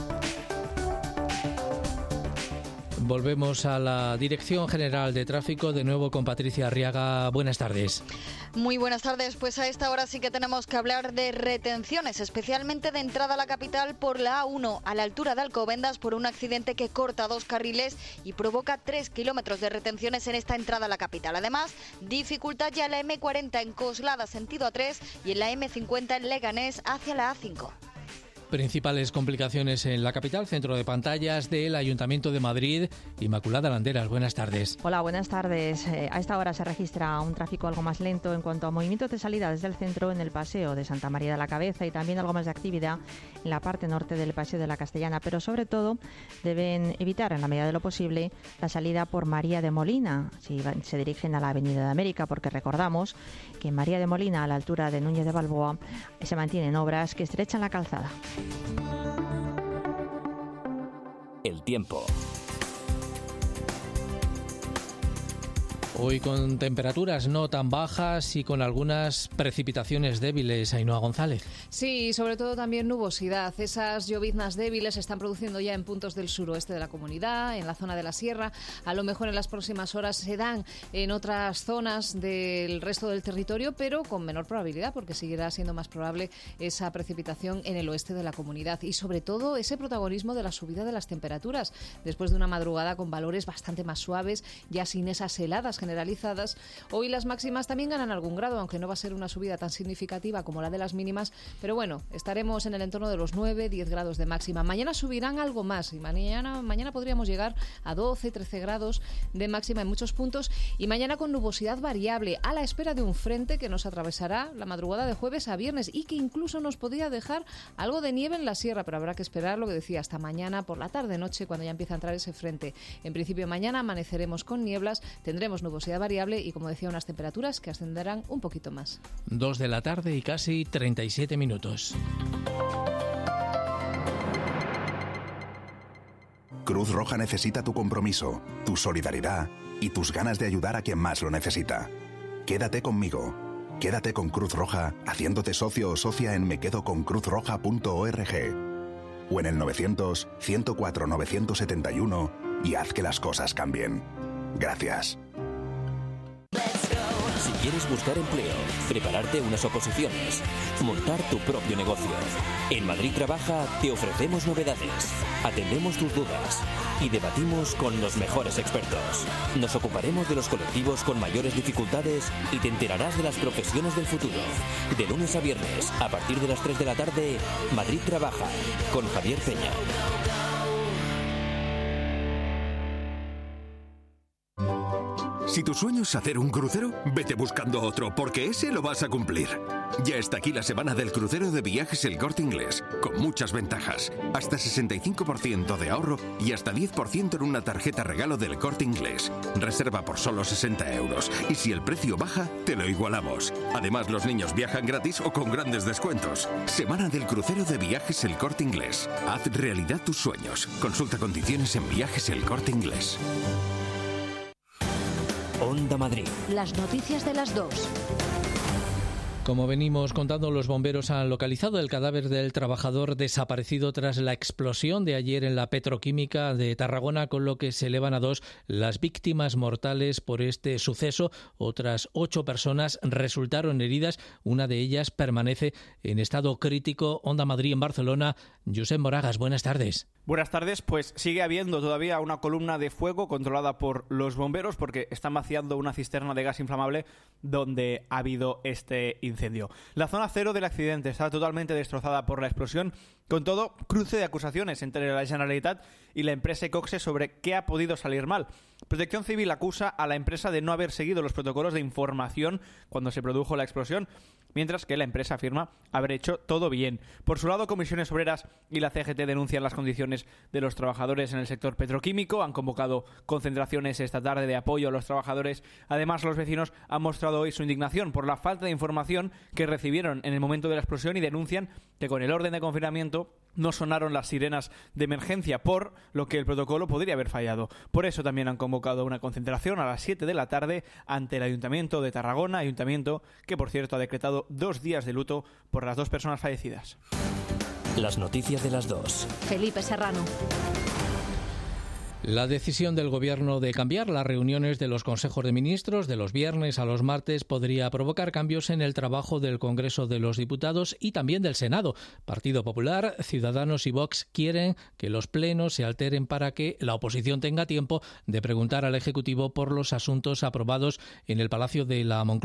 Volvemos a la Dirección General de Tráfico, de nuevo con Patricia Arriaga. Buenas tardes. Muy buenas tardes. Pues a esta hora sí que tenemos que hablar de retenciones, especialmente de entrada a la capital por la A uno, a la altura de Alcobendas, por un accidente que corta dos carriles y provoca tres kilómetros de retenciones en esta entrada a la capital. Además, dificultad ya en la eme cuarenta en Coslada, sentido A tres, y en la eme cincuenta en Leganés hacia la A cinco. Principales complicaciones en la capital, centro de pantallas del Ayuntamiento de Madrid. Inmaculada Landeras, buenas tardes. Hola, buenas tardes. Eh, a esta hora se registra un tráfico algo más lento en cuanto a movimientos de salida desde el centro en el Paseo de Santa María de la Cabeza y también algo más de actividad en la parte norte del Paseo de la Castellana, pero sobre todo deben evitar en la medida de lo posible la salida por María de Molina si se dirigen a la Avenida de América, porque recordamos que en María de Molina, a la altura de Núñez de Balboa, se mantienen obras que estrechan la calzada. El tiempo. Hoy con temperaturas no tan bajas y con algunas precipitaciones débiles, Ainhoa González. Sí, sobre todo también nubosidad. Esas lloviznas débiles se están produciendo ya en puntos del suroeste de la comunidad, en la zona de la sierra. A lo mejor en las próximas horas se dan en otras zonas del resto del territorio, pero con menor probabilidad, porque seguirá siendo más probable esa precipitación en el oeste de la comunidad. Y sobre todo ese protagonismo de la subida de las temperaturas, después de una madrugada con valores bastante más suaves, ya sin esas heladas generalizadas. Hoy las máximas también ganan algún grado, aunque no va a ser una subida tan significativa como la de las mínimas, pero bueno, estaremos en el entorno de los nueve, diez grados de máxima. Mañana subirán algo más y mañana, mañana podríamos llegar a doce, trece grados de máxima en muchos puntos, y mañana con nubosidad variable, a la espera de un frente que nos atravesará la madrugada de jueves a viernes y que incluso nos podría dejar algo de nieve en la sierra, pero habrá que esperar, lo que decía, hasta mañana por la tarde-noche, cuando ya empieza a entrar ese frente. En principio mañana amaneceremos con nieblas, tendremos nubosidad variable y, como decía, unas temperaturas que ascenderán un poquito más. Dos de la tarde y casi treinta y siete minutos. Cruz Roja necesita tu compromiso, tu solidaridad y tus ganas de ayudar a quien más lo necesita. Quédate conmigo. Quédate con Cruz Roja haciéndote socio o socia en mequedoconcruzroja punto org o en el novecientos, ciento cuatro, novecientos setenta y uno y haz que las cosas cambien. Gracias. Si quieres buscar empleo, prepararte unas oposiciones, montar tu propio negocio, en Madrid Trabaja te ofrecemos novedades, atendemos tus dudas y debatimos con los mejores expertos. Nos ocuparemos de los colectivos con mayores dificultades y te enterarás de las profesiones del futuro. De lunes a viernes, a partir de las tres de la tarde, Madrid Trabaja, con Javier Peña. Si tu sueño es hacer un crucero, vete buscando otro, porque ese lo vas a cumplir. Ya está aquí la semana del crucero de Viajes El Corte Inglés, con muchas ventajas. Hasta sesenta y cinco por ciento de ahorro y hasta diez por ciento en una tarjeta regalo del Corte Inglés. Reserva por solo sesenta euros. Y si el precio baja, te lo igualamos. Además, los niños viajan gratis o con grandes descuentos. Semana del crucero de Viajes El Corte Inglés. Haz realidad tus sueños. Consulta condiciones en Viajes El Corte Inglés. Onda Madrid. Las noticias de las dos. Como venimos contando, los bomberos han localizado el cadáver del trabajador desaparecido tras la explosión de ayer en la petroquímica de Tarragona, con lo que se elevan a dos las víctimas mortales por este suceso. Otras ocho personas resultaron heridas, una de ellas permanece en estado crítico. Onda Madrid en Barcelona, Josep Moragas, buenas tardes. Buenas tardes, pues sigue habiendo todavía una columna de fuego controlada por los bomberos porque están vaciando una cisterna de gas inflamable donde ha habido este incendio. La zona cero del accidente está totalmente destrozada por la explosión. Con todo, cruce de acusaciones entre la Generalitat y la empresa Coxe sobre qué ha podido salir mal. Protección Civil acusa a la empresa de no haber seguido los protocolos de información cuando se produjo la explosión, mientras que la empresa afirma haber hecho todo bien. Por su lado, Comisiones Obreras y la C G T denuncian las condiciones de los trabajadores en el sector petroquímico. Han convocado concentraciones esta tarde de apoyo a los trabajadores. Además, los vecinos han mostrado hoy su indignación por la falta de información que recibieron en el momento de la explosión y denuncian que con el orden de confinamiento no sonaron las sirenas de emergencia, por lo que el protocolo podría haber fallado. Por eso también han convocado una concentración a las siete de la tarde ante el Ayuntamiento de Tarragona, ayuntamiento que, por cierto, ha decretado dos días de luto por las dos personas fallecidas. Las noticias de las dos. Felipe Serrano. La decisión del Gobierno de cambiar las reuniones de los consejos de ministros de los viernes a los martes podría provocar cambios en el trabajo del Congreso de los Diputados y también del Senado. Partido Popular, Ciudadanos y Vox quieren que los plenos se alteren para que la oposición tenga tiempo de preguntar al Ejecutivo por los asuntos aprobados en el Palacio de la Moncloa.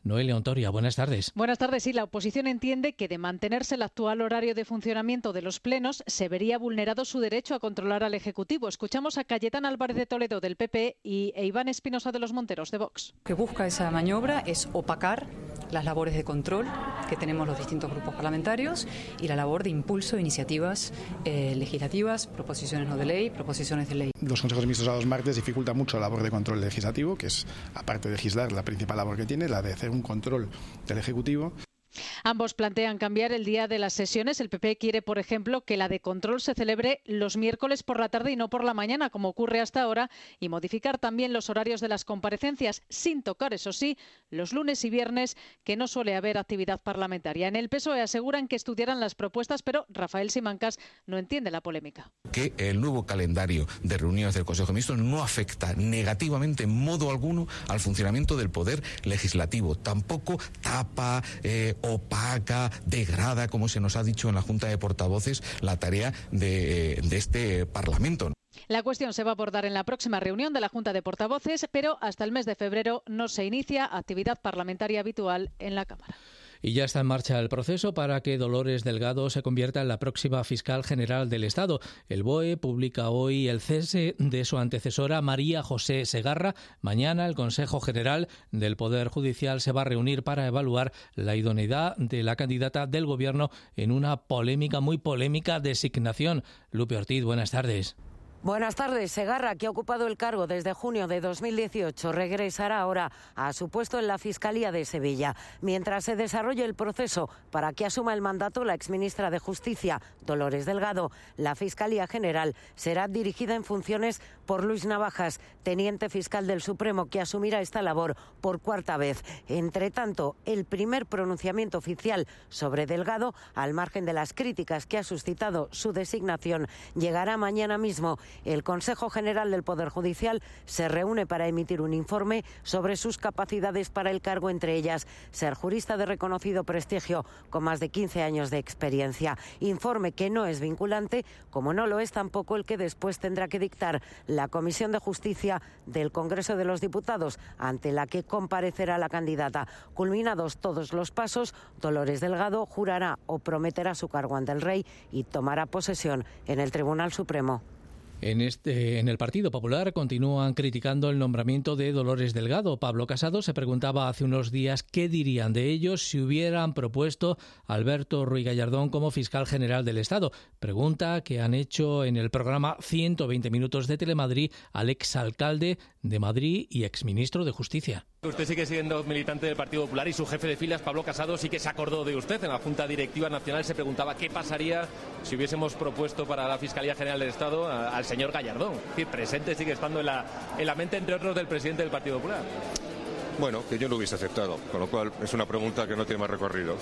Noelia Ontoria, buenas tardes. Buenas tardes. Sí, la oposición entiende que de mantenerse el actual horario de funcionamiento de los plenos se vería vulnerado su derecho a controlar al Ejecutivo. Escuchamos a Cayetana Álvarez de Toledo del P P y e Iván Espinosa de los Monteros de Vox. Lo que busca esa maniobra es opacar las labores de control que tenemos los distintos grupos parlamentarios y la labor de impulso de iniciativas eh, legislativas, proposiciones no de ley, proposiciones de ley. Los consejos mixtos a los martes dificultan mucho la labor de control legislativo, que es, aparte de legislar, la principal labor que tiene, la de hacer un control del Ejecutivo. Ambos plantean cambiar el día de las sesiones. El P P quiere, por ejemplo, que la de control se celebre los miércoles por la tarde y no por la mañana, como ocurre hasta ahora, y modificar también los horarios de las comparecencias, sin tocar, eso sí, los lunes y viernes, que no suele haber actividad parlamentaria. En el P S O E aseguran que estudiarán las propuestas, pero Rafael Simancas no entiende la polémica. Que el nuevo calendario de reuniones del Consejo de Ministros no afecta negativamente en modo alguno al funcionamiento del Poder Legislativo. Tampoco tapa, eh, opaca, degrada, como se nos ha dicho en la Junta de Portavoces, la tarea de, de este Parlamento. La cuestión se va a abordar en la próxima reunión de la Junta de Portavoces, pero hasta el mes de febrero no se inicia actividad parlamentaria habitual en la Cámara. Y ya está en marcha el proceso para que Dolores Delgado se convierta en la próxima fiscal general del Estado. El B O E publica hoy el cese de su antecesora María José Segarra. Mañana el Consejo General del Poder Judicial se va a reunir para evaluar la idoneidad de la candidata del Gobierno en una polémica, muy polémica designación. Lupe Ortiz, buenas tardes. Buenas tardes. Segarra, que ha ocupado el cargo desde junio de dos mil dieciocho, regresará ahora a su puesto en la Fiscalía de Sevilla. Mientras se desarrolle el proceso para que asuma el mandato la exministra de Justicia, Dolores Delgado, la Fiscalía General será dirigida en funciones por Luis Navajas, teniente fiscal del Supremo, que asumirá esta labor por cuarta vez. Entre tanto, el primer pronunciamiento oficial sobre Delgado, al margen de las críticas que ha suscitado su designación, llegará mañana mismo. El Consejo General del Poder Judicial se reúne para emitir un informe sobre sus capacidades para el cargo, entre ellas ser jurista de reconocido prestigio con más de quince años de experiencia. Informe que no es vinculante, como no lo es tampoco el que después tendrá que dictar la Comisión de Justicia del Congreso de los Diputados, ante la que comparecerá la candidata. Culminados todos los pasos, Dolores Delgado jurará o prometerá su cargo ante el Rey y tomará posesión en el Tribunal Supremo. En, este, en el Partido Popular continúan criticando el nombramiento de Dolores Delgado. Pablo Casado se preguntaba hace unos días qué dirían de ellos si hubieran propuesto a Alberto Ruiz Gallardón como fiscal general del Estado. Pregunta que han hecho en el programa ciento veinte minutos de Telemadrid al exalcalde de Madrid y exministro de Justicia. Usted sigue siendo militante del Partido Popular y su jefe de filas, Pablo Casado, sí que se acordó de usted. En la Junta Directiva Nacional se preguntaba qué pasaría si hubiésemos propuesto para la Fiscalía General del Estado al señor Gallardón. Es decir, presente sigue estando en la, en la mente, entre otros, del presidente del Partido Popular. Bueno, que yo lo hubiese aceptado, con lo cual es una pregunta que no tiene más recorrido.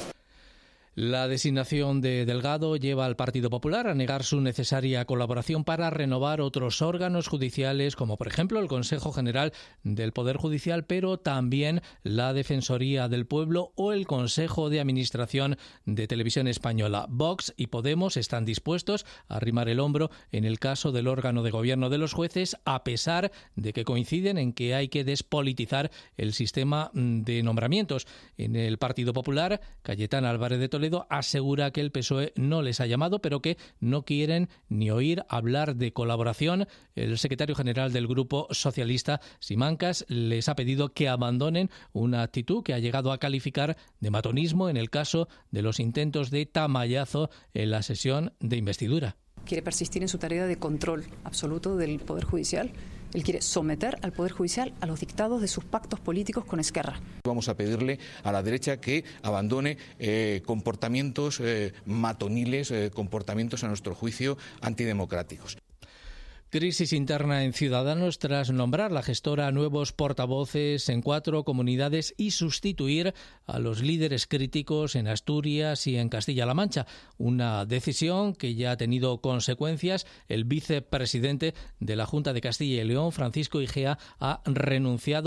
La designación de Delgado lleva al Partido Popular a negar su necesaria colaboración para renovar otros órganos judiciales, como por ejemplo el Consejo General del Poder Judicial, pero también la Defensoría del Pueblo o el Consejo de Administración de Televisión Española. Vox y Podemos están dispuestos a arrimar el hombro en el caso del órgano de gobierno de los jueces, a pesar de que coinciden en que hay que despolitizar el sistema de nombramientos. En el Partido Popular, Cayetana Álvarez de Toledo asegura que el P S O E no les ha llamado, pero que no quieren ni oír hablar de colaboración. El secretario general del Grupo Socialista, Simancas, les ha pedido que abandonen una actitud que ha llegado a calificar de matonismo en el caso de los intentos de tamallazo en la sesión de investidura. Quiere persistir en su tarea de control absoluto del Poder Judicial. Él quiere someter al Poder Judicial a los dictados de sus pactos políticos con Esquerra. Vamos a pedirle a la derecha que abandone eh, comportamientos eh, matoniles, eh, comportamientos a nuestro juicio antidemocráticos. Crisis interna en Ciudadanos tras nombrar la gestora a nuevos portavoces en cuatro comunidades y sustituir a los líderes críticos en Asturias y en Castilla-La Mancha. Una decisión que ya ha tenido consecuencias. El vicepresidente de la Junta de Castilla y León, Francisco Igea, ha renunciado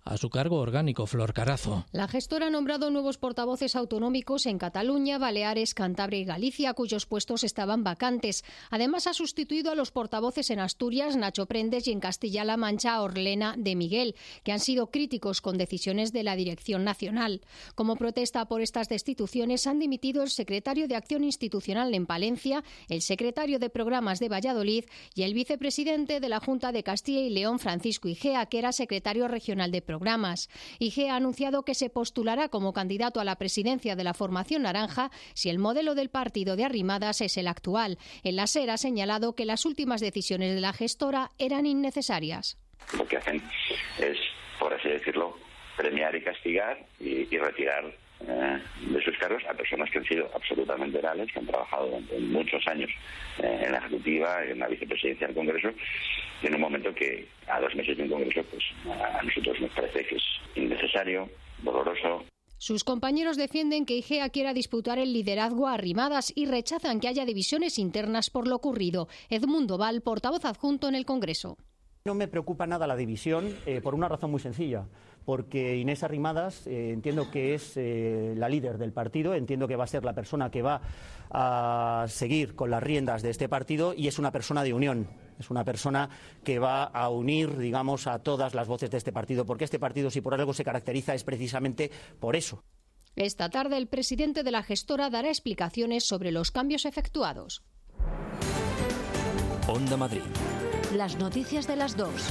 a su cargo orgánico. Flor Carazo. La gestora ha nombrado nuevos portavoces autonómicos en Cataluña, Baleares, Cantabria y Galicia, cuyos puestos estaban vacantes. Además, ha sustituido a los portavoces en Asturias, Nacho Prendes, y en Castilla-La Mancha, Orlena de Miguel, que han sido críticos con decisiones de la Dirección Nacional. Como protesta por estas destituciones, han dimitido el secretario de Acción Institucional en Palencia, el secretario de Programas de Valladolid y el vicepresidente de la Junta de Castilla y León, Francisco Igea, que era secretario regional de Programas. Programas. Igea ha anunciado que se postulará como candidato a la presidencia de la formación naranja si el modelo del partido de Arrimadas es el actual. En la SER ha señalado que las últimas decisiones de la gestora eran innecesarias. Lo que hacen es, por así decirlo, premiar y castigar y, y retirar eh, de sus cargos a personas que han sido absolutamente leales, que han trabajado durante muchos años eh, en la ejecutiva, en la vicepresidencia del Congreso, y en un momento que a dos meses de un Congreso, pues a nosotros nos parece que es innecesario, doloroso. Sus compañeros defienden que Igea quiera disputar el liderazgo a Arrimadas y rechazan que haya divisiones internas por lo ocurrido. Edmundo Val, portavoz adjunto en el Congreso. No me preocupa nada la división eh, por una razón muy sencilla, porque Inés Arrimadas eh, entiendo que es eh, la líder del partido, entiendo que va a ser la persona que va a seguir con las riendas de este partido y es una persona de unión, es una persona que va a unir, digamos, a todas las voces de este partido, porque este partido, si por algo se caracteriza, es precisamente por eso. Esta tarde el presidente de la gestora dará explicaciones sobre los cambios efectuados. Onda Madrid. Las noticias de las dos.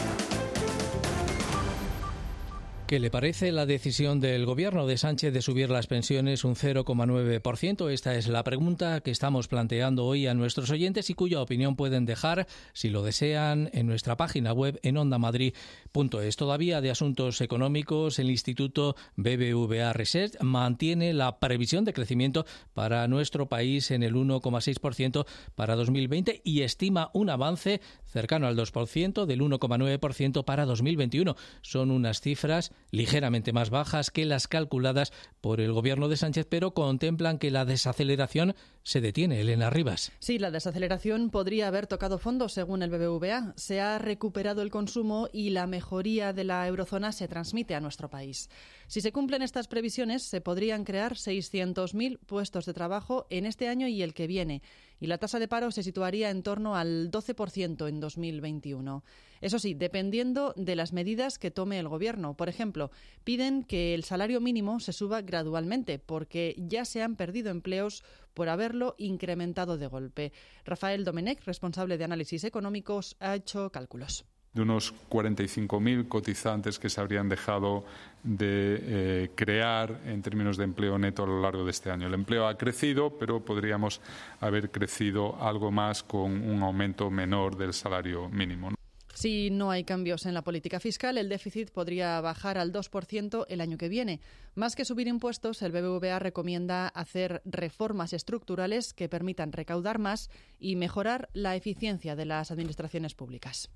¿Qué le parece la decisión del Gobierno de Sánchez de subir las pensiones un cero coma nueve por ciento? Esta es la pregunta que estamos planteando hoy a nuestros oyentes y cuya opinión pueden dejar, si lo desean, en nuestra página web en ondamadrid punto es. Todavía de asuntos económicos, el Instituto B B V A Research mantiene la previsión de crecimiento para nuestro país en el uno coma seis por ciento para dos mil veinte y estima un avance cercano al dos por ciento, del uno coma nueve por ciento para dos mil veintiuno. Son unas cifras ligeramente más bajas que las calculadas por el Gobierno de Sánchez, pero contemplan que la desaceleración se detiene. Elena Rivas. Sí, la desaceleración podría haber tocado fondo, según el B B V A. Se ha recuperado el consumo y la mejoría de la eurozona se transmite a nuestro país. Si se cumplen estas previsiones, se podrían crear seiscientos mil puestos de trabajo en este año y el que viene, y la tasa de paro se situaría en torno al doce por ciento en dos mil veintiuno. Eso sí, dependiendo de las medidas que tome el Gobierno. Por ejemplo, piden que el salario mínimo se suba gradualmente, porque ya se han perdido empleos por haberlo incrementado de golpe. Rafael Domenech, responsable de análisis económicos, ha hecho cálculos. De unos cuarenta y cinco mil cotizantes que se habrían dejado de eh, crear en términos de empleo neto a lo largo de este año. El empleo ha crecido, pero podríamos haber crecido algo más con un aumento menor del salario mínimo, ¿no? Si no hay cambios en la política fiscal, el déficit podría bajar al dos por ciento el año que viene. Más que subir impuestos, el B B V A recomienda hacer reformas estructurales que permitan recaudar más y mejorar la eficiencia de las administraciones públicas.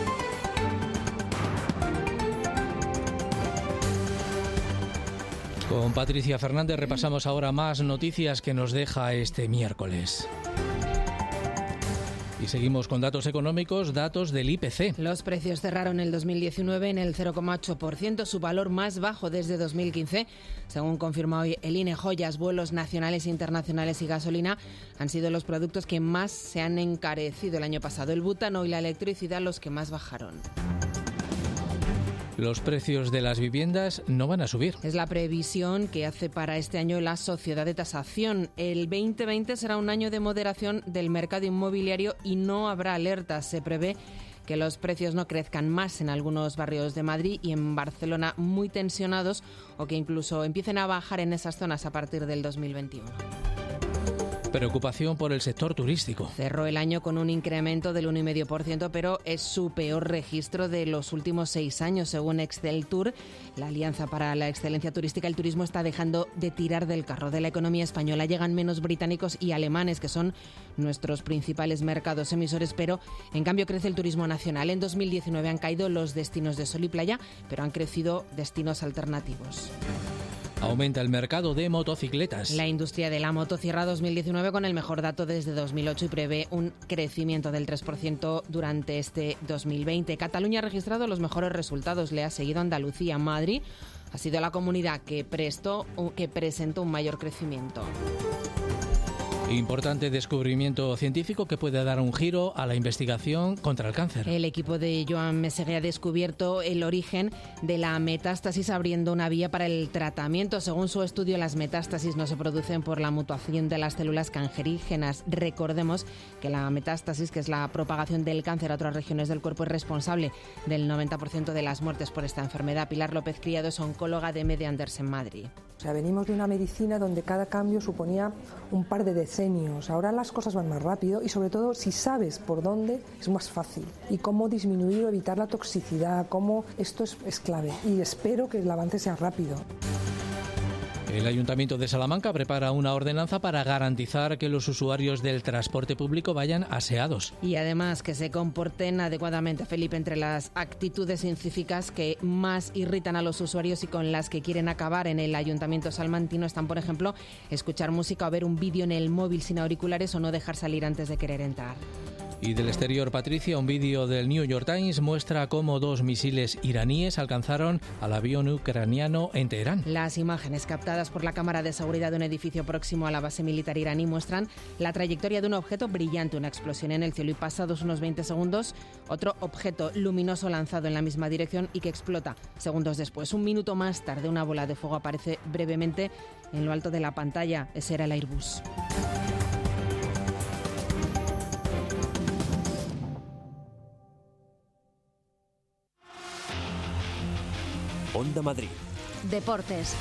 Con Patricia Fernández repasamos ahora más noticias que nos deja este miércoles. Y seguimos con datos económicos, datos del I P C. Los precios cerraron el dos mil diecinueve en el cero coma ocho por ciento, su valor más bajo desde dos mil quince. Según confirma hoy el I N E, joyas, vuelos nacionales e internacionales y gasolina han sido los productos que más se han encarecido el año pasado. El butano y la electricidad los que más bajaron. Los precios de las viviendas no van a subir. Es la previsión que hace para este año la Sociedad de Tasación. El veinte veinte será un año de moderación del mercado inmobiliario y no habrá alertas. Se prevé que los precios no crezcan más en algunos barrios de Madrid y en Barcelona muy tensionados, o que incluso empiecen a bajar en esas zonas a partir del dos mil veintiuno. Preocupación por el sector turístico. Cerró el año con un incremento del uno coma cinco por ciento, pero es su peor registro de los últimos seis años, según Exceltur, la Alianza para la Excelencia Turística. El turismo está dejando de tirar del carro de la economía española. Llegan menos británicos y alemanes, que son nuestros principales mercados emisores, pero en cambio crece el turismo nacional. En dos mil diecinueve han caído los destinos de sol y playa, pero han crecido destinos alternativos. Aumenta el mercado de motocicletas. La industria de la moto cierra dos mil diecinueve con el mejor dato desde dos mil ocho y prevé un crecimiento del tres por ciento durante este dos mil veinte. Cataluña ha registrado los mejores resultados, le ha seguido Andalucía. Madrid ha sido la comunidad que, prestó, que presentó un mayor crecimiento. Importante descubrimiento científico que puede dar un giro a la investigación contra el cáncer. El equipo de Joan Meseguer ha descubierto el origen de la metástasis, abriendo una vía para el tratamiento. Según su estudio, las metástasis no se producen por la mutación de las células cancerígenas. Recordemos que la metástasis, que es la propagación del cáncer a otras regiones del cuerpo, es responsable del noventa por ciento de las muertes por esta enfermedad. Pilar López Criado es oncóloga de Mede Andersen Madrid. O sea, venimos de una medicina donde cada cambio suponía un par de decenios. Ahora las cosas van más rápido y, sobre todo, si sabes por dónde, es más fácil. Y cómo disminuir o evitar la toxicidad, cómo esto es, es clave. Y espero que el avance sea rápido. El Ayuntamiento de Salamanca prepara una ordenanza para garantizar que los usuarios del transporte público vayan aseados. Y además que se comporten adecuadamente, Felipe. Entre las actitudes incívicas que más irritan a los usuarios y con las que quieren acabar en el Ayuntamiento salmantino están, por ejemplo, escuchar música o ver un vídeo en el móvil sin auriculares o no dejar salir antes de querer entrar. Y del exterior, Patricia, un vídeo del New York Times muestra cómo dos misiles iraníes alcanzaron al avión ucraniano en Teherán. Las imágenes captadas por la cámara de seguridad de un edificio próximo a la base militar iraní muestran la trayectoria de un objeto brillante, una explosión en el cielo y, pasados unos veinte segundos, otro objeto luminoso lanzado en la misma dirección y que explota segundos después. Un minuto más tarde, una bola de fuego aparece brevemente en lo alto de la pantalla. Ese era el Airbus. Onda Madrid. Deportes.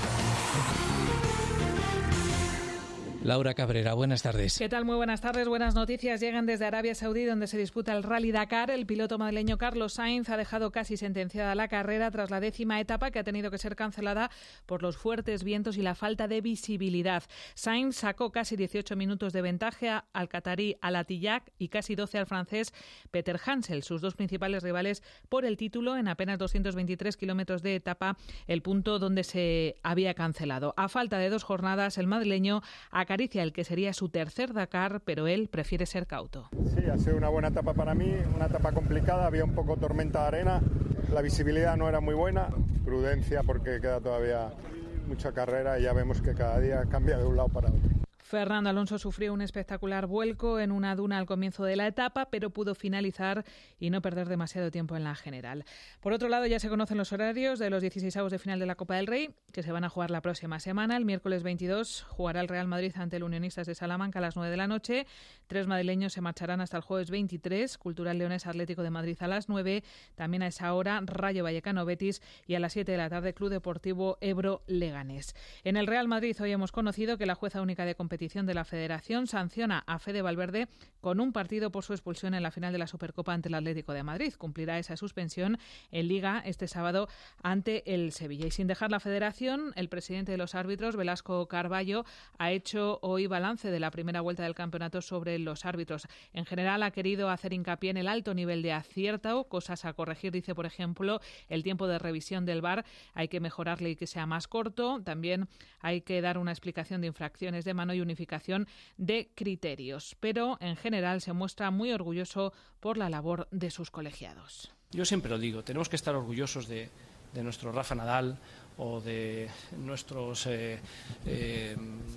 Laura Cabrera, buenas tardes. ¿Qué tal? Muy buenas tardes. Buenas noticias llegan desde Arabia Saudí, donde se disputa el Rally Dakar. El piloto madrileño Carlos Sainz ha dejado casi sentenciada la carrera tras la décima etapa, que ha tenido que ser cancelada por los fuertes vientos y la falta de visibilidad. Sainz sacó casi dieciocho minutos de ventaja al catarí Al-Attiyah y casi doce al francés Peter Hansel, sus dos principales rivales por el título, en apenas doscientos veintitrés kilómetros de etapa, el punto donde se había cancelado. A falta de dos jornadas, el madrileño acaricia el que sería su tercer Dakar, pero él prefiere ser cauto. Sí, ha sido una buena etapa para mí, una etapa complicada, había un poco tormenta de arena, la visibilidad no era muy buena, prudencia porque queda todavía mucha carrera y ya vemos que cada día cambia de un lado para otro. Fernando Alonso sufrió un espectacular vuelco en una duna al comienzo de la etapa, pero pudo finalizar y no perder demasiado tiempo en la general. Por otro lado, ya se conocen los horarios de los dieciseisavos de final de la Copa del Rey, que se van a jugar la próxima semana. El miércoles veintidós jugará el Real Madrid ante el Unionistas de Salamanca a las nueve de la noche. Tres madrileños se marcharán hasta el jueves veintitrés, Cultural Leones Atlético de Madrid a las nueve, también a esa hora Rayo Vallecano Betis y a las siete de la tarde Club Deportivo Ebro Leganés. En el Real Madrid hoy hemos conocido que la jueza única de competición de la Federación sanciona a Fede Valverde con un partido por su expulsión en la final de la Supercopa ante el Atlético de Madrid. Cumplirá esa suspensión en Liga este sábado ante el Sevilla. Y sin dejar la Federación, el presidente de los árbitros, Velasco Carballo, ha hecho hoy balance de la primera vuelta del campeonato sobre los árbitros. En general, ha querido hacer hincapié en el alto nivel de acierto, cosas a corregir. Dice, por ejemplo, el tiempo de revisión del V A R hay que mejorarle y que sea más corto. También hay que dar una explicación de infracciones de mano y unificación de criterios. Pero, en general, se muestra muy orgulloso por la labor de sus colegiados. Yo siempre lo digo, tenemos que estar orgullosos de, de nuestro Rafa Nadal o de nuestros eh, eh,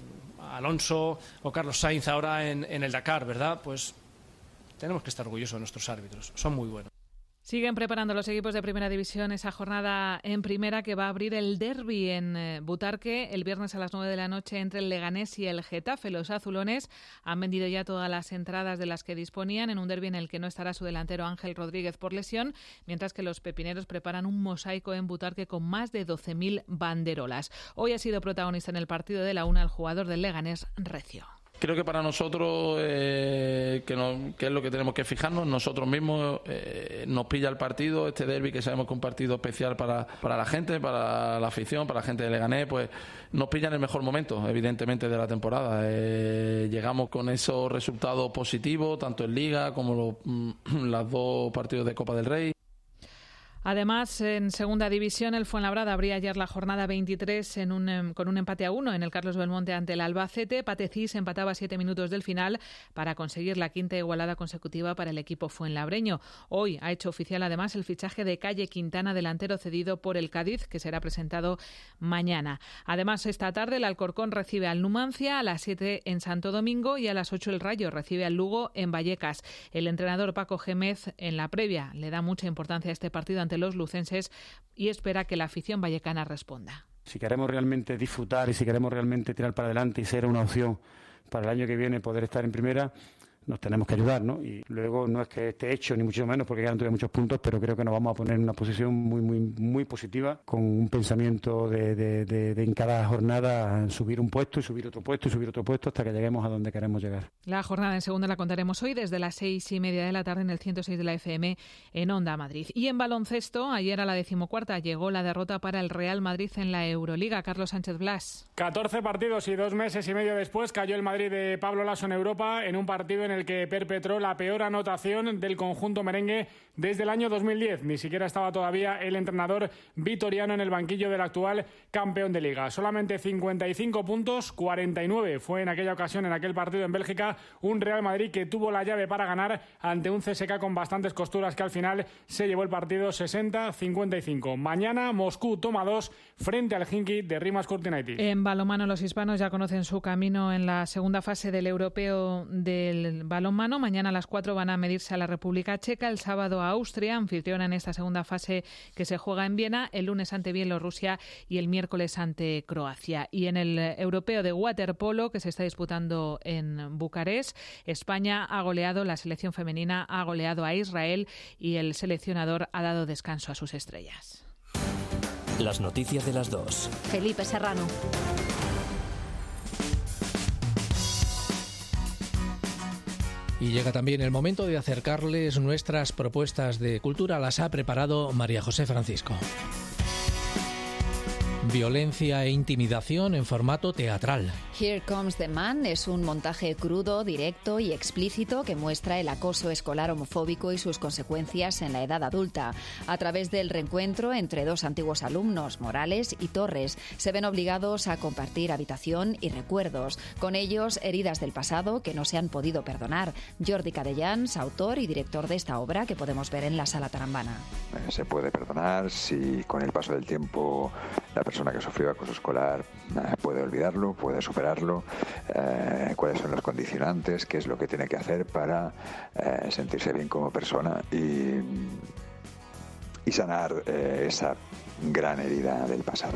Alonso o Carlos Sainz ahora en, en el Dakar, ¿verdad? Pues tenemos que estar orgullosos de nuestros árbitros, son muy buenos. Siguen preparando los equipos de Primera División esa jornada en Primera que va a abrir el derbi en eh, Butarque el viernes a las nueve de la noche entre el Leganés y el Getafe. Los azulones han vendido ya todas las entradas de las que disponían en un derbi en el que no estará su delantero Ángel Rodríguez por lesión, mientras que los pepineros preparan un mosaico en Butarque con más de doce mil banderolas. Hoy ha sido protagonista en el partido de la una el jugador del Leganés, Recio. Creo que para nosotros, eh, que, no, que es lo que tenemos que fijarnos, nosotros mismos eh, nos pilla el partido, este derbi que sabemos que es un partido especial para, para la gente, para la afición, para la gente de Leganés, pues nos pilla en el mejor momento, evidentemente, de la temporada. Eh, llegamos con esos resultados positivos, tanto en Liga como los, los dos partidos de Copa del Rey. Además, en segunda división, el Fuenlabrada abría ayer la jornada veintitrés en un, con un empate a uno en el Carlos Belmonte ante el Albacete. Patecís empataba a siete minutos del final para conseguir la quinta igualada consecutiva para el equipo fuenlabreño. Hoy ha hecho oficial además el fichaje de Calle Quintana, delantero cedido por el Cádiz, que será presentado mañana. Además, esta tarde el Alcorcón recibe al Numancia, a las siete en Santo Domingo y a las ocho el Rayo recibe al Lugo en Vallecas. El entrenador Paco Gémez en la previa le da mucha importancia a este partido ante los lucenses y espera que la afición vallecana responda. Si queremos realmente disfrutar y si queremos realmente tirar para adelante y ser una opción para el año que viene poder estar en primera, nos tenemos que ayudar, ¿no? Y luego no es que esté hecho ni mucho menos porque quedan todavía muchos puntos, pero creo que nos vamos a poner en una posición muy muy muy positiva, con un pensamiento de, de, de, de en cada jornada subir un puesto y subir otro puesto y subir otro puesto hasta que lleguemos a donde queremos llegar. La jornada en segunda la contaremos hoy desde las seis y media de la tarde en el ciento seis de la F M en Onda Madrid. Y en baloncesto, ayer a la decimocuarta llegó la derrota para el Real Madrid en la Euroliga. Carlos Sánchez Blas. catorce partidos y dos meses y medio después cayó el Madrid de Pablo Laso en Europa en un partido en en el que perpetró la peor anotación del conjunto merengue desde el año dos mil diez. Ni siquiera estaba todavía el entrenador vitoriano en el banquillo del actual campeón de Liga. Solamente cincuenta y cinco puntos, cuarenta y nueve fue en aquella ocasión, en aquel partido en Bélgica, un Real Madrid que tuvo la llave para ganar ante un C S K con bastantes costuras que al final se llevó el partido sesenta a cincuenta y cinco. Mañana Moscú toma dos frente al Khimki de Rimas Kurtinaiti. En balonmano los hispanos ya conocen su camino en la segunda fase del europeo del balonmano. Mañana a las cuatro van a medirse a la República Checa, el sábado a Austria, anfitriona en esta segunda fase que se juega en Viena, el lunes ante Bielorrusia y el miércoles ante Croacia. Y en el europeo de waterpolo que se está disputando en Bucarest, España ha goleado, la selección femenina ha goleado a Israel y el seleccionador ha dado descanso a sus estrellas. Las noticias de las dos. Felipe Serrano. Y llega también el momento de acercarles nuestras propuestas de cultura. Las ha preparado María José Francisco. Violencia e intimidación en formato teatral. Here Comes the Man es un montaje crudo, directo y explícito que muestra el acoso escolar homofóbico y sus consecuencias en la edad adulta. A través del reencuentro entre dos antiguos alumnos, Morales y Torres, se ven obligados a compartir habitación y recuerdos. Con ellos, heridas del pasado que no se han podido perdonar. Jordi Cadellans, autor y director de esta obra que podemos ver en la Sala Tarambana. Se puede perdonar si con el paso del tiempo la persona que sufrió acoso escolar puede olvidarlo, puede superarlo, eh, cuáles son los condicionantes, qué es lo que tiene que hacer para eh, sentirse bien como persona y, y sanar eh, esa gran herida del pasado.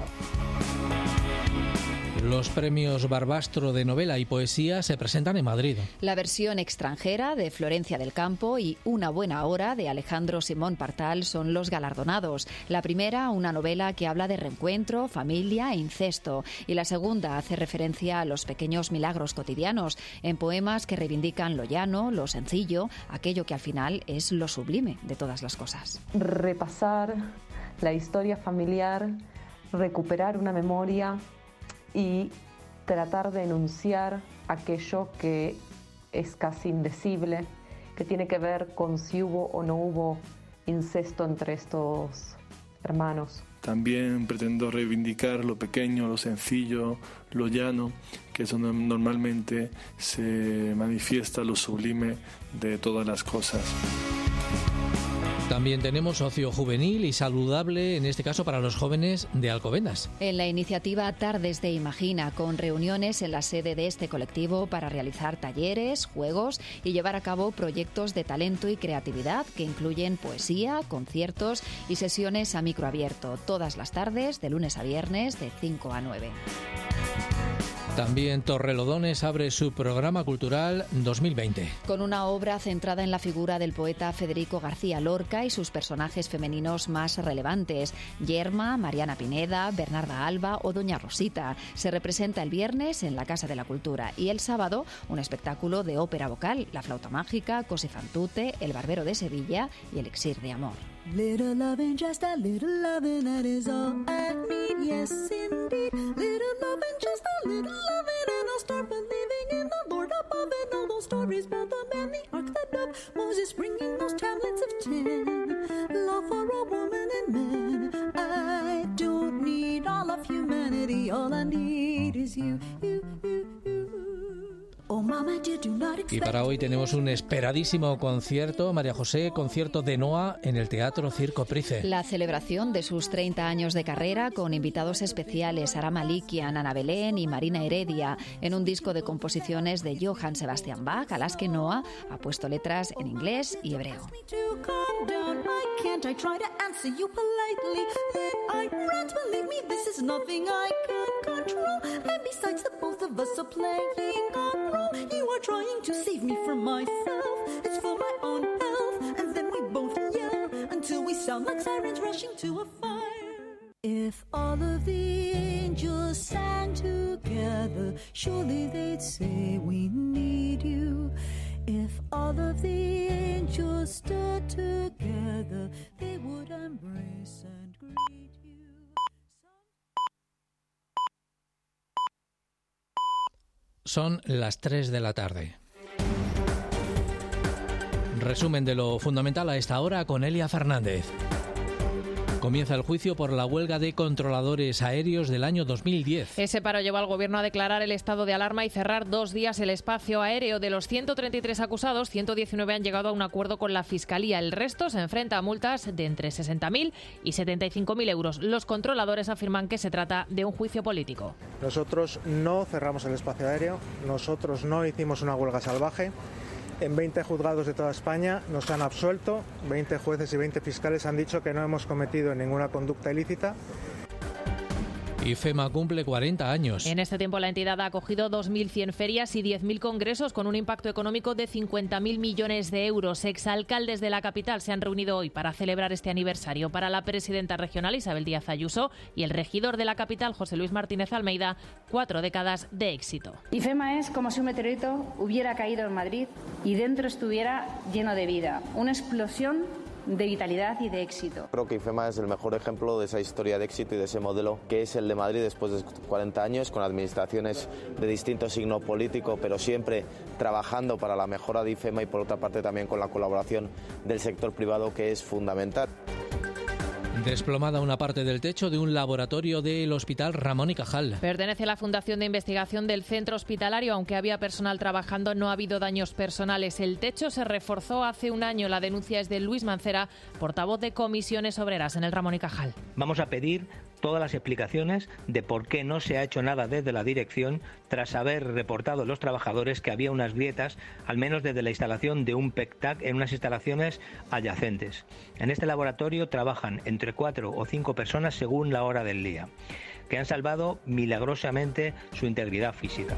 Los premios Barbastro de novela y poesía se presentan en Madrid. La versión extranjera de Florencia del Campo y Una buena hora de Alejandro Simón Partal son los galardonados. La primera, una novela que habla de reencuentro, familia e incesto. Y la segunda hace referencia a los pequeños milagros cotidianos, en poemas que reivindican lo llano, lo sencillo, aquello que al final es lo sublime de todas las cosas. Repasar la historia familiar, recuperar una memoria y tratar de enunciar aquello que es casi indecible, que tiene que ver con si hubo o no hubo incesto entre estos hermanos. También pretendo reivindicar lo pequeño, lo sencillo, lo llano, que es donde normalmente se manifiesta lo sublime de todas las cosas. También tenemos ocio juvenil y saludable, en este caso para los jóvenes de Alcobendas. En la iniciativa Tardes de Imagina, con reuniones en la sede de este colectivo para realizar talleres, juegos y llevar a cabo proyectos de talento y creatividad que incluyen poesía, conciertos y sesiones a micro abierto, todas las tardes de lunes a viernes de cinco a nueve. También Torrelodones abre su programa cultural dos mil veinte. Con una obra centrada en la figura del poeta Federico García Lorca y sus personajes femeninos más relevantes, Yerma, Mariana Pineda, Bernarda Alba o Doña Rosita. Se representa el viernes en la Casa de la Cultura y el sábado un espectáculo de ópera vocal, La Flauta Mágica, Così fan tutte, El Barbero de Sevilla y Elixir de Amor. Little loving, just a little loving, that is all I need, yes indeed. Little loving, just a little loving, and I'll start believing in the Lord above and all those stories about the man, the ark, the dove, Moses bringing those tablets of tin. Love for a woman and of humanity. All I need is you, you, you, you. Oh, mama, you do not expect. Y para hoy tenemos un esperadísimo concierto, María José, concierto de Noa en el Teatro Circo Price. La celebración de sus treinta años de carrera con invitados especiales Sara Malikian, Ana Belén y Marina Heredia en un disco de composiciones de Johann Sebastian Bach a las que Noa ha puesto letras en inglés y hebreo. You are trying to save me from myself. It's for my own health. And then we both yell until we sound like sirens rushing to a fire. If all of the angels sang together, surely they'd say we need you. If all of the angels stood together, they would embrace and greet you. Son las tres de la tarde. Resumen de lo fundamental a esta hora con Elia Fernández. Comienza el juicio por la huelga de controladores aéreos del año dos mil diez. Ese paro llevó al Gobierno a declarar el estado de alarma y cerrar dos días el espacio aéreo. De los ciento treinta y tres acusados, ciento diecinueve han llegado a un acuerdo con la Fiscalía. El resto se enfrenta a multas de entre sesenta mil y setenta y cinco mil euros. Los controladores afirman que se trata de un juicio político. Nosotros no cerramos el espacio aéreo, nosotros no hicimos una huelga salvaje. En veinte juzgados de toda España nos han absuelto, veinte jueces y veinte fiscales han dicho que no hemos cometido ninguna conducta ilícita. IFEMA cumple cuarenta años. En este tiempo la entidad ha acogido dos mil cien ferias y diez mil congresos con un impacto económico de cincuenta mil millones de euros. Exalcaldes de la capital se han reunido hoy para celebrar este aniversario. Para la presidenta regional Isabel Díaz Ayuso y el regidor de la capital José Luis Martínez Almeida, cuatro décadas de éxito. IFEMA es como si un meteorito hubiera caído en Madrid y dentro estuviera lleno de vida. Una explosión de vitalidad y de éxito. Creo que IFEMA es el mejor ejemplo de esa historia de éxito y de ese modelo que es el de Madrid después de cuarenta años, con administraciones de distinto signo político, pero siempre trabajando para la mejora de IFEMA y por otra parte también con la colaboración del sector privado, que es fundamental. Desplomada una parte del techo de un laboratorio del Hospital Ramón y Cajal. Pertenece a la Fundación de Investigación del Centro Hospitalario. Aunque había personal trabajando, no ha habido daños personales. El techo se reforzó hace un año. La denuncia es de Luis Mancera, portavoz de Comisiones Obreras en el Ramón y Cajal. Vamos a pedir todas las explicaciones de por qué no se ha hecho nada desde la dirección tras haber reportado los trabajadores que había unas grietas, al menos desde la instalación de un P E C T A C en unas instalaciones adyacentes. En este laboratorio trabajan entre cuatro o cinco personas según la hora del día, que han salvado milagrosamente su integridad física.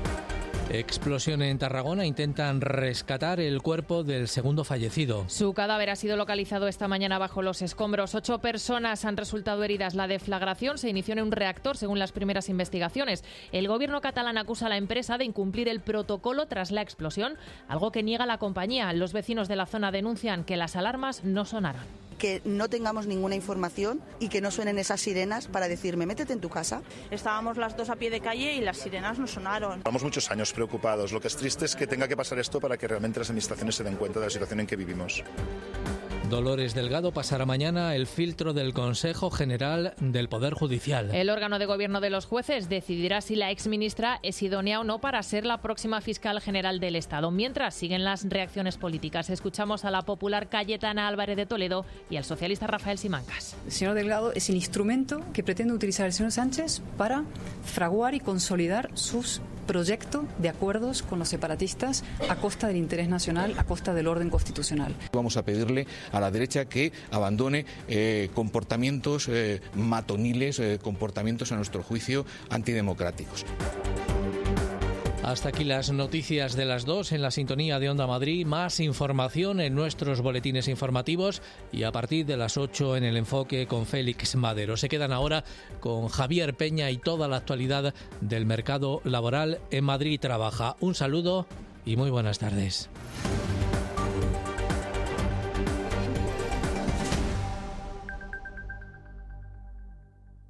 Explosión en Tarragona. Intentan rescatar el cuerpo del segundo fallecido. Su cadáver ha sido localizado esta mañana bajo los escombros. Ocho personas han resultado heridas. La deflagración se inició en un reactor, según las primeras investigaciones. El gobierno catalán acusa a la empresa de incumplir el protocolo tras la explosión, algo que niega la compañía. Los vecinos de la zona denuncian que las alarmas no sonaron. Que no tengamos ninguna información y que no suenen esas sirenas para decirme, métete en tu casa. Estábamos las dos a pie de calle y las sirenas no sonaron. Llevamos muchos años preocupados. Lo que es triste es que tenga que pasar esto para que realmente las administraciones se den cuenta de la situación en que vivimos. Dolores Delgado pasará mañana el filtro del Consejo General del Poder Judicial. El órgano de gobierno de los jueces decidirá si la exministra es idónea o no para ser la próxima fiscal general del Estado. Mientras siguen las reacciones políticas, escuchamos a la popular Cayetana Álvarez de Toledo y al socialista Rafael Simancas. El señor Delgado es el instrumento que pretende utilizar el señor Sánchez para fraguar y consolidar sus proyectos de acuerdos con los separatistas a costa del interés nacional, a costa del orden constitucional. Vamos a pedirle a la derecha que abandone eh, comportamientos eh, matoniles, eh, comportamientos a nuestro juicio antidemocráticos. Hasta aquí las noticias de las dos en la sintonía de Onda Madrid. Más información en nuestros boletines informativos y a partir de las ocho en el enfoque con Félix Madero. Se quedan ahora con Javier Peña y toda la actualidad del mercado laboral en Madrid Trabaja. Un saludo y muy buenas tardes.